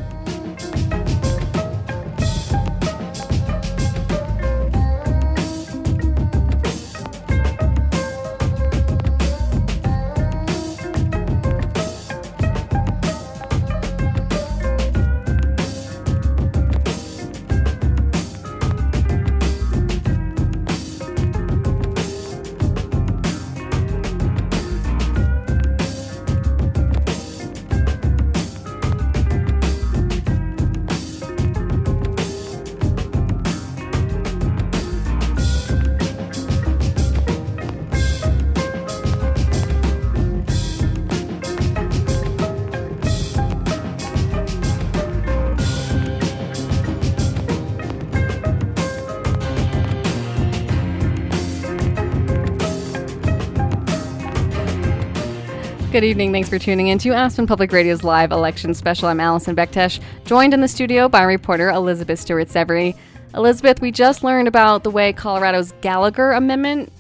Speaker 1: Good evening. Thanks for tuning in to Aspen Public Radio's live election special. I'm Allison Bektesh, joined in the studio by reporter Elizabeth Stewart-Severy. Elizabeth, we just learned about the way Colorado's Gallagher Amendment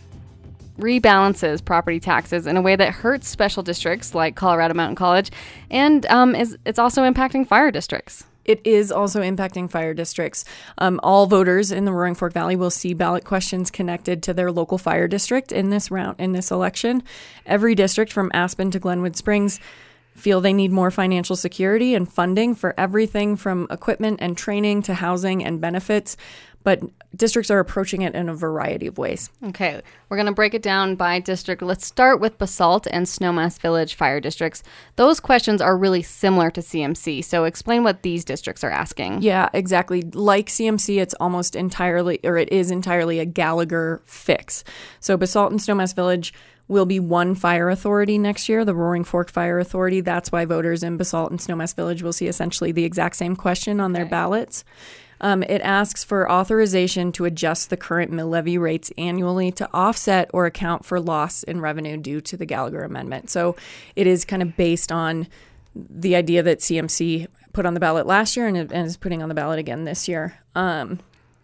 Speaker 1: rebalances property taxes in a way that hurts special districts like Colorado Mountain College, and um, is it's also impacting fire districts.
Speaker 5: It is also impacting fire districts. Um, all voters in the Roaring Fork Valley will see ballot questions connected to their local fire district in this round, in this election. Every district from Aspen to Glenwood Springs feel they need more financial security and funding for everything from equipment and training to housing and benefits. But districts are approaching it in a variety of ways.
Speaker 1: Okay, we're going to break it down by district. Let's start with Basalt and Snowmass Village fire districts. Those questions are really similar to C M C, so explain what these districts are asking.
Speaker 5: Yeah, exactly. Like C M C, it's almost entirely, or it is entirely a Gallagher fix. So Basalt and Snowmass Village will be one fire authority next year, the Roaring Fork Fire Authority. That's why voters in Basalt and Snowmass Village will see essentially the exact same question on their
Speaker 1: okay.
Speaker 5: ballots. Um, it asks for authorization to adjust the current mill levy rates annually to offset or account for loss in revenue due to the Gallagher Amendment. So it is kind of based on the idea that C M C put on the ballot last year and, and is putting on the ballot again this year. Um,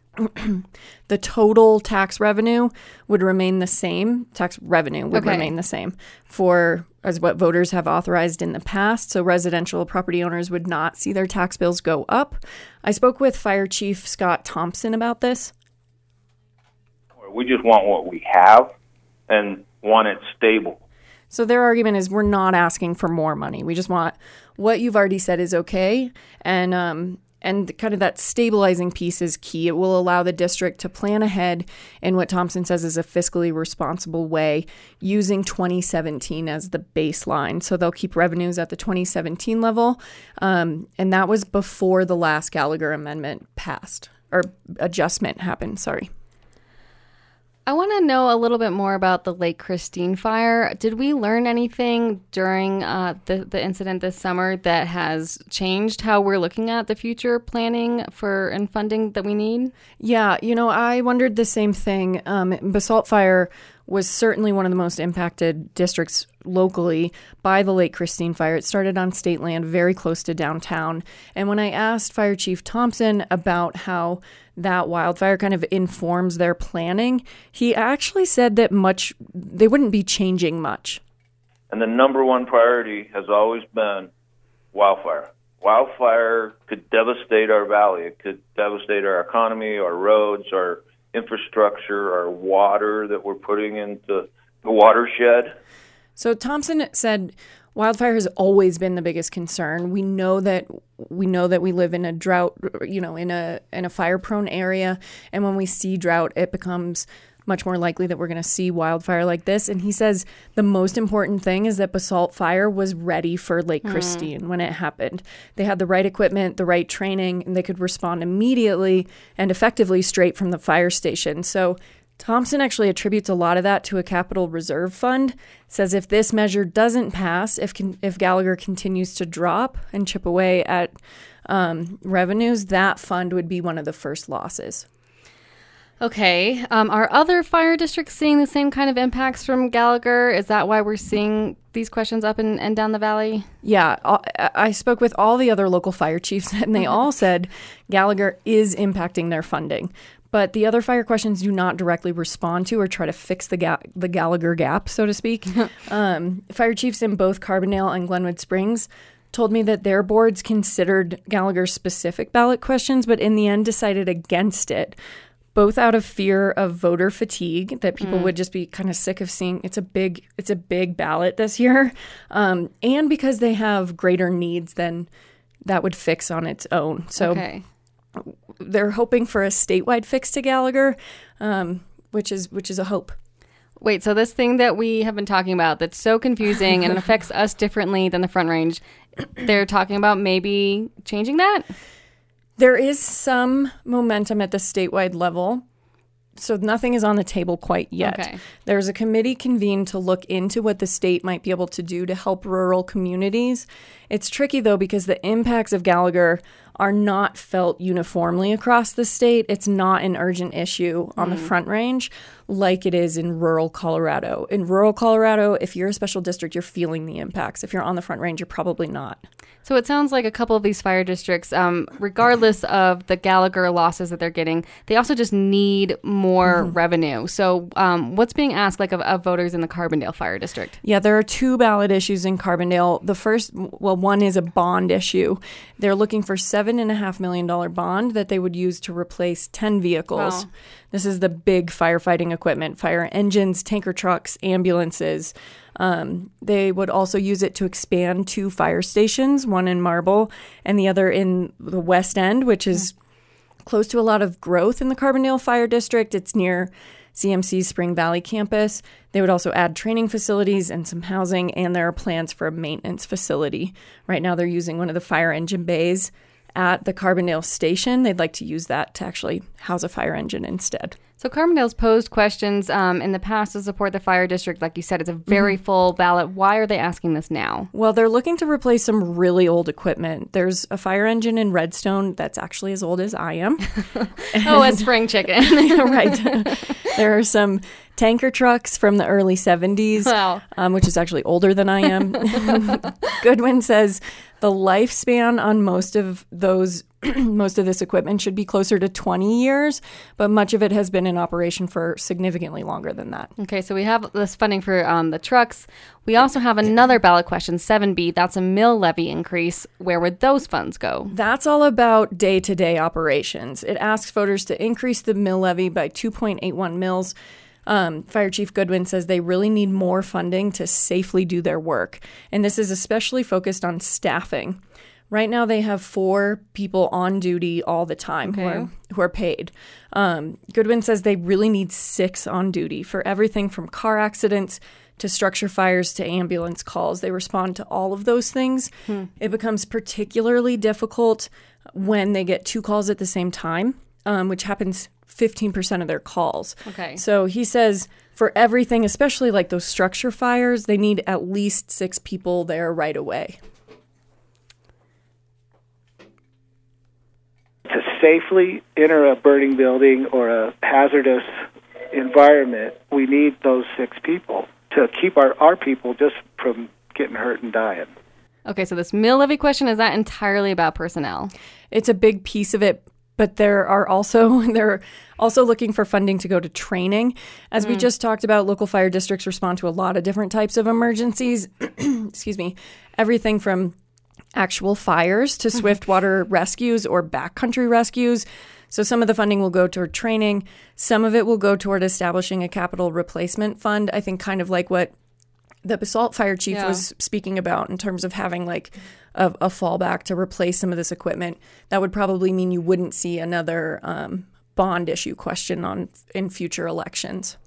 Speaker 5: the total tax revenue would remain the same. Tax revenue would
Speaker 1: okay.
Speaker 5: remain the same for as what voters have authorized in the past. So residential property owners would not see their tax bills go up. I spoke with Fire Chief Scott Thompson about this.
Speaker 7: We just want what we have and want it stable.
Speaker 5: So their argument is we're not asking for more money. We just want what you've already said is okay. And um, and kind of that stabilizing piece is key. It will allow the district to plan ahead in what Thompson says is a fiscally responsible way, using twenty seventeen as the baseline. So they'll keep revenues at the twenty seventeen level. Um, and that was before the last Gallagher Amendment passed, or adjustment happened, sorry.
Speaker 1: I want to know a little bit more about the Lake Christine fire. Did we learn anything during uh, the, the incident this summer that has changed how we're looking at the future planning for and funding that we need?
Speaker 5: Yeah, you know, I wondered the same thing. Um, Basalt Fire was certainly one of the most impacted districts locally by the Lake Christine fire. It started on state land very close to downtown. And when I asked Fire Chief Thompson about how that wildfire kind of informs their planning, he actually said that much they wouldn't be changing much.
Speaker 7: And the number one priority has always been wildfire. Wildfire could devastate our valley. It could devastate our economy, our roads, our infrastructure, our water that we're putting into the watershed.
Speaker 5: So Thompson said wildfire has always been the biggest concern. We know that we know that we live in a drought, you know, in a in a fire-prone area, and when we see drought, it becomes much more likely that we're going to see wildfire like this. And he says the most important thing is that Basalt Fire was ready for Lake mm. Christine when it happened. They had the right equipment, the right training, and they could respond immediately and effectively straight from the fire station. So Thompson actually attributes a lot of that to a capital reserve fund, says if this measure doesn't pass, if con- if Gallagher continues to drop and chip away at um, revenues, that fund would be one of the first losses.
Speaker 1: Okay. Um, are other fire districts seeing the same kind of impacts from Gallagher? Is that why we're seeing these questions up and, and down the valley?
Speaker 5: Yeah. I spoke with all the other local fire chiefs, and they all said Gallagher is impacting their funding. But the other fire questions do not directly respond to or try to fix the ga- the Gallagher gap, so to speak. um, fire chiefs in both Carbondale and Glenwood Springs told me that their boards considered Gallagher's specific ballot questions, but in the end decided against it, both out of fear of voter fatigue, that people mm. would just be kind of sick of seeing it's a big it's a big ballot this year, um, and because they have greater needs than that would fix on its own. So
Speaker 1: okay.
Speaker 5: they're hoping for a statewide fix to Gallagher, um, which is which is a hope.
Speaker 1: Wait, so this thing that we have been talking about that's so confusing and affects us differently than the Front Range, they're talking about maybe changing that?
Speaker 5: There is some momentum at the statewide level, so nothing is on the table quite yet.
Speaker 1: Okay.
Speaker 5: There's a committee convened to look into what the state might be able to do to help rural communities. It's tricky, though, because the impacts of Gallagher are not felt uniformly across the state. It's not an urgent issue on mm. the Front Range like it is in rural Colorado. In rural Colorado, if you're a special district, you're feeling the impacts. If you're on the Front Range, you're probably not.
Speaker 1: So it sounds like a couple of these fire districts, um, regardless of the Gallagher losses that they're getting, they also just need more mm-hmm. revenue. So um, what's being asked like of, of voters in the Carbondale Fire District?
Speaker 5: Yeah, there are two ballot issues in Carbondale. The first, well, one is a bond issue. They're looking for seven and a half million dollar bond that they would use to replace ten vehicles.
Speaker 1: Wow.
Speaker 5: This is the big firefighting equipment, fire engines, tanker trucks, ambulances. Um, they would also use it to expand two fire stations, one in Marble and the other in the West End, which is close to a lot of growth in the Carbondale Fire District. It's near C M C's Spring Valley campus. They would also add training facilities and some housing, and there are plans for a maintenance facility. Right now they're using one of the fire engine bays at the Carbondale station. They'd like to use that to actually house a fire engine instead.
Speaker 1: So Carbondale's posed questions um, in the past to support the fire district. Like you said, it's a very mm-hmm. full ballot. Why are they asking this now?
Speaker 5: Well, they're looking to replace some really old equipment. There's a fire engine in Redstone that's actually as old as I am.
Speaker 1: Oh, a spring chicken.
Speaker 5: Right. There are some tanker trucks from the early seventies,
Speaker 1: wow.
Speaker 5: um, which is actually older than I am. Goodwin says the lifespan on most of those, most of this equipment should be closer to twenty years, but much of it has been in operation for significantly longer than that.
Speaker 1: Okay, so we have this funding for um, the trucks. We also have another ballot question, seven B. That's a mill levy increase. Where would those funds go?
Speaker 5: That's all about day-to-day operations. It asks voters to increase the mill levy by two point eight one mils. Um, Fire Chief Goodwin says they really need more funding to safely do their work. And this is especially focused on staffing. Right now they have four people on duty all the time
Speaker 1: okay.
Speaker 5: who are who are paid. Um, Goodwin says they really need six on duty for everything from car accidents to structure fires to ambulance calls. They respond to all of those things. Hmm. It becomes particularly difficult when they get two calls at the same time, um, which happens fifteen percent of their calls.
Speaker 1: Okay.
Speaker 5: So he says for everything, especially like those structure fires, they need at least six people there right away.
Speaker 8: To safely enter a burning building or a hazardous environment, we need those six people to keep our, our people just from getting hurt and dying.
Speaker 1: Okay, so this mill levy question, is that entirely about personnel?
Speaker 5: It's a big piece of it. But there are also they're also looking for funding to go to training. As mm. we just talked about, local fire districts respond to a lot of different types of emergencies. Excuse me. Everything from actual fires to swift water rescues or backcountry rescues. So some of the funding will go toward training. Some of it will go toward establishing a capital replacement fund. I think kind of like what the Basalt fire chief
Speaker 1: Yeah.
Speaker 5: was speaking about in terms of having like a, a fallback to replace some of this equipment. That would probably mean you wouldn't see another um, bond issue question on in future elections.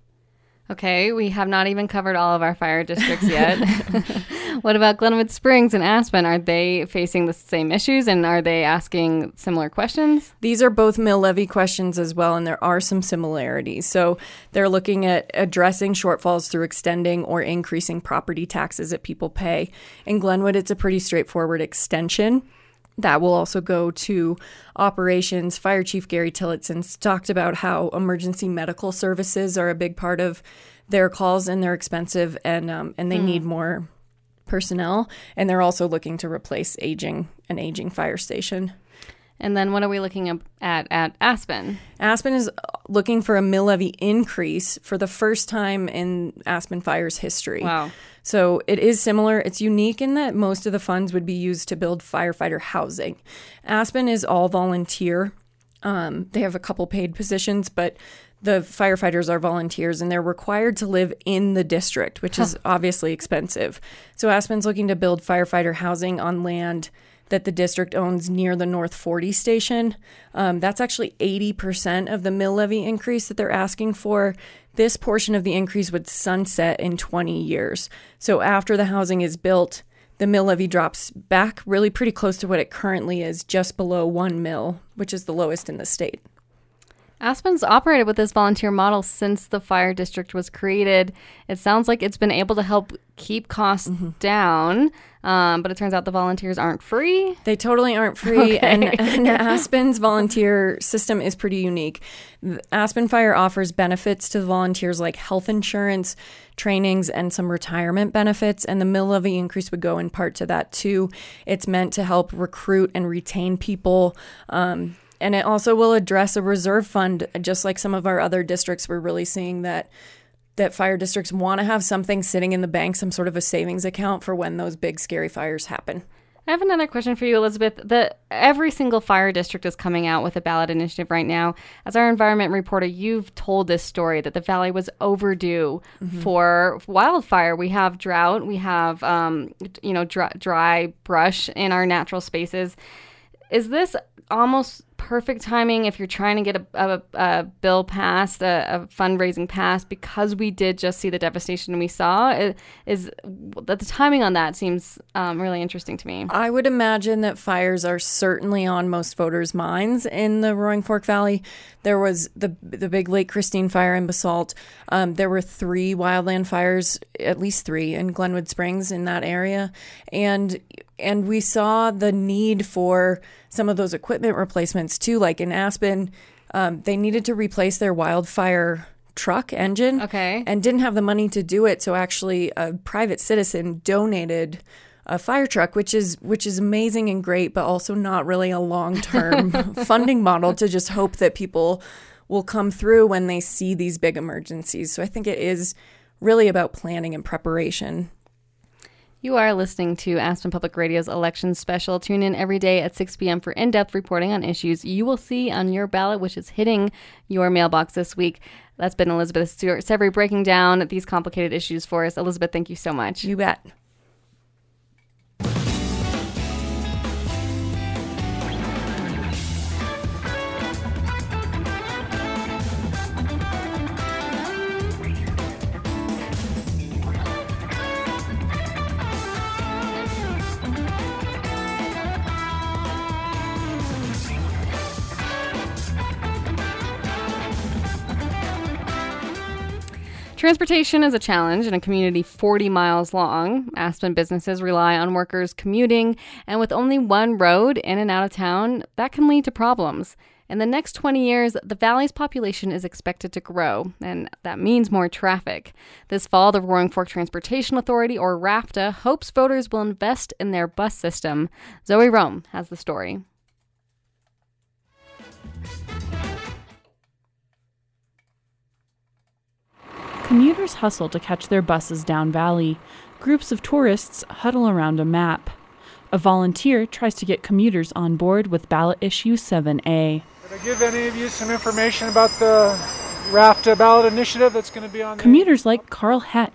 Speaker 1: Okay, we have not even covered all of our fire districts yet. What about Glenwood Springs and Aspen? Are they facing the same issues, and are they asking similar questions?
Speaker 5: These are both mill levy questions as well, and there are some similarities. So they're looking at addressing shortfalls through extending or increasing property taxes that people pay. In Glenwood, it's a pretty straightforward extension. That will also go to operations. Fire Chief Gary Tillotson talked about how emergency medical services are a big part of their calls, and they're expensive, and um, and they mm. need more personnel. And they're also looking to replace aging an aging fire station.
Speaker 1: And then what are we looking at at Aspen?
Speaker 5: Aspen is looking for a mill levy increase for the first time in Aspen Fire's history.
Speaker 1: Wow.
Speaker 5: So it is similar. It's unique in that most of the funds would be used to build firefighter housing. Aspen is all volunteer. Um, they have a couple paid positions, but the firefighters are volunteers, and they're required to live in the district, which huh. is obviously expensive. So Aspen's looking to build firefighter housing on land that the district owns near the North forty station. Um, that's actually eighty percent of the mill levy increase that they're asking for. This portion of the increase would sunset in twenty years. So after the housing is built, the mill levy drops back really pretty close to what it currently is, just below one mil, which is the lowest in the state.
Speaker 1: Aspen's operated with this volunteer model since the fire district was created. It sounds like it's been able to help keep costs mm-hmm. down, um, but it turns out the volunteers aren't free.
Speaker 5: They totally aren't free,
Speaker 1: Okay.
Speaker 5: and, and Aspen's volunteer system is pretty unique. Aspen Fire offers benefits to the volunteers like health insurance, trainings, and some retirement benefits, and the mill levy increase would go in part to that too. It's meant to help recruit and retain people, um, and it also will address a reserve fund, just like some of our other districts. We're really seeing that that fire districts want to have something sitting in the bank, some sort of a savings account for when those big, scary fires happen.
Speaker 1: I have another question for you, Elizabeth. The, every single fire district is coming out with a ballot initiative right now. As our environment reporter, you've told this story that the Valley was overdue mm-hmm. for wildfire. We have drought. We have, um, you know, dry, dry brush in our natural spaces. Is this almost perfect timing if you're trying to get a, a, a bill passed, a, a fundraising passed, because we did just see the devastation we saw? Is, is the timing on that seems um, really interesting to me.
Speaker 5: I would imagine that fires are certainly on most voters' minds in the Roaring Fork Valley. There was the the big Lake Christine fire in Basalt. Um, there were three wildland fires, at least three, in Glenwood Springs in that area, and and we saw the need for some of those equipment replacements too. Like in Aspen, um, they needed to replace their wildfire truck engine,
Speaker 1: okay,
Speaker 5: and didn't have the money to do it. So actually, a private citizen donated a fire truck, which is which is amazing and great, but also not really a long-term funding model to just hope that people will come through when they see these big emergencies. So I think it is really about planning and preparation.
Speaker 1: You are listening to Aspen Public Radio's Election Special. Tune in every day at six p.m. for in-depth reporting on issues you will see on your ballot, which is hitting your mailbox this week. That's been Elizabeth Stewart-Severy breaking down these complicated issues for us. Elizabeth, thank you so much.
Speaker 5: You bet.
Speaker 1: Transportation is a challenge in a community forty miles long. Aspen businesses rely on workers commuting, and with only one road in and out of town, that can lead to problems. In the next twenty years, the Valley's population is expected to grow, and that means more traffic. This fall, the Roaring Fork Transportation Authority, or RAFTA, hopes voters will invest in their bus system. Zoe Rome has the story.
Speaker 9: Commuters hustle to catch their buses down valley. Groups of tourists huddle around a map. A volunteer tries to get commuters on board with ballot issue seven A.
Speaker 10: Did I give any of you some information about the RAFTA ballot initiative that's going to be on?
Speaker 9: Commuters like Carl Heck.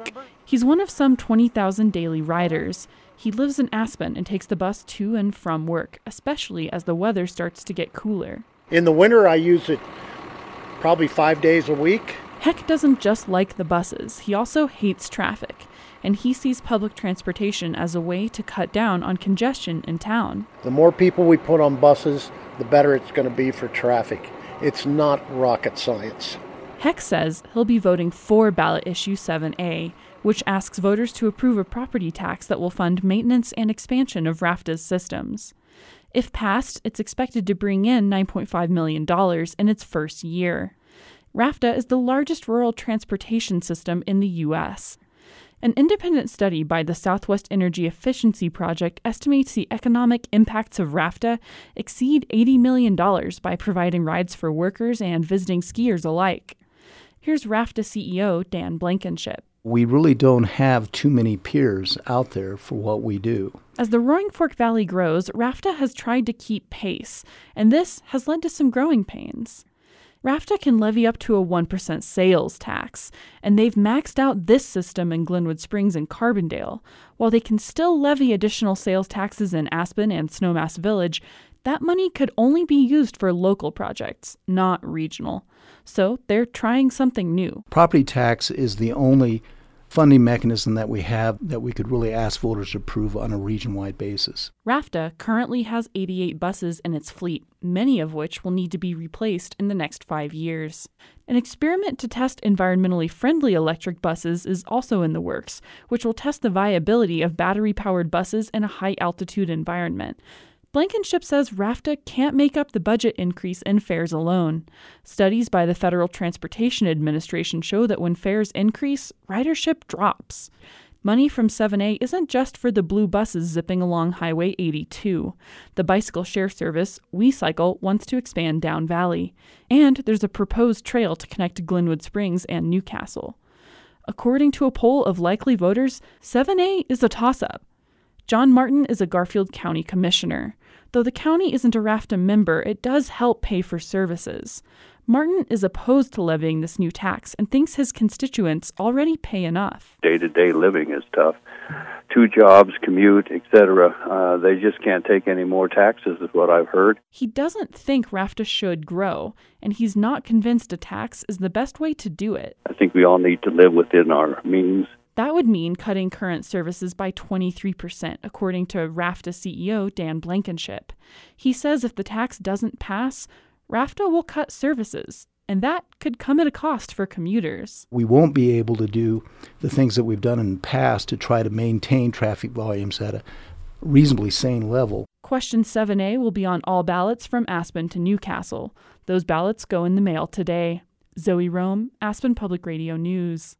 Speaker 9: He's one of some twenty thousand daily riders. He lives in Aspen and takes the bus to and from work, especially as the weather starts to get cooler.
Speaker 10: In the winter, I use it probably five days a week.
Speaker 9: Heck doesn't just like the buses. He also hates traffic, and he sees public transportation as a way to cut down on congestion in town.
Speaker 10: The more people we put on buses, the better it's going to be for traffic. It's not rocket science.
Speaker 9: Heck says he'll be voting for ballot issue seven A, which asks voters to approve a property tax that will fund maintenance and expansion of RAFTA's systems. If passed, it's expected to bring in nine point five million dollars in its first year. RAFTA is the largest rural transportation system in the U S. An independent study by the Southwest Energy Efficiency Project estimates the economic impacts of RAFTA exceed eighty million dollars by providing rides for workers and visiting skiers alike. Here's RAFTA C E O Dan Blankenship.
Speaker 11: We really don't have too many peers out there for what we do.
Speaker 9: As the Roaring Fork Valley grows, RAFTA has tried to keep pace, and this has led to some growing pains. RAFTA can levy up to a one percent sales tax, and they've maxed out this system in Glenwood Springs and Carbondale. While they can still levy additional sales taxes in Aspen and Snowmass Village, that money could only be used for local projects, not regional. So they're trying something new.
Speaker 11: Property tax is the only funding mechanism that we have that we could really ask voters to approve on a region-wide basis.
Speaker 9: RAFTA currently has eighty-eight buses in its fleet, many of which will need to be replaced in the next five years. An experiment to test environmentally friendly electric buses is also in the works, which will test the viability of battery-powered buses in a high-altitude environment. Blankenship says RAFTA can't make up the budget increase in fares alone. Studies by the Federal Transportation Administration show that when fares increase, ridership drops. Money from seven A isn't just for the blue buses zipping along Highway eighty-two. The bicycle share service, WeCycle, wants to expand down valley. And there's a proposed trail to connect Glenwood Springs and Newcastle. According to a poll of likely voters, seven A is a toss-up. John Martin is a Garfield County commissioner. Though the county isn't a RAFTA member, it does help pay for services. Martin is opposed to levying this new tax and thinks his constituents already pay enough.
Speaker 12: Day-to-day living is tough. Two jobs, commute, et cetera. Uh, they just can't take any more taxes, is what I've heard.
Speaker 9: He doesn't think RAFTA should grow, and he's not convinced a tax is the best way to do it.
Speaker 12: I think we all need to live within our means.
Speaker 9: That would mean cutting current services by twenty-three percent, according to RAFTA C E O Dan Blankenship. He says if the tax doesn't pass, RAFTA will cut services, and that could come at a cost for commuters.
Speaker 11: We won't be able to do the things that we've done in the past to try to maintain traffic volumes at a reasonably sane level.
Speaker 9: Question seven A will be on all ballots from Aspen to Newcastle. Those ballots go in the mail today. Zoe Rome, Aspen Public Radio News.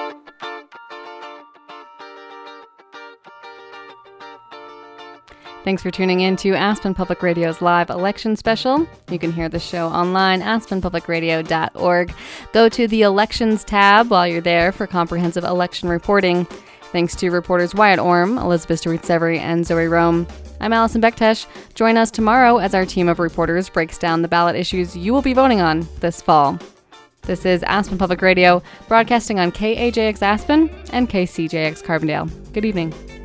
Speaker 1: Thanks for tuning in to Aspen Public Radio's live election special. You can hear the show online, aspen public radio dot org. Go to the Elections tab while you're there for comprehensive election reporting. Thanks to reporters Wyatt Orm, Elizabeth Stewart-Severy, and Zoe Rome. I'm Allison Bektesh. Join us tomorrow as our team of reporters breaks down the ballot issues you will be voting on this fall. This is Aspen Public Radio, broadcasting on K A J X Aspen and K C J X Carbondale. Good evening.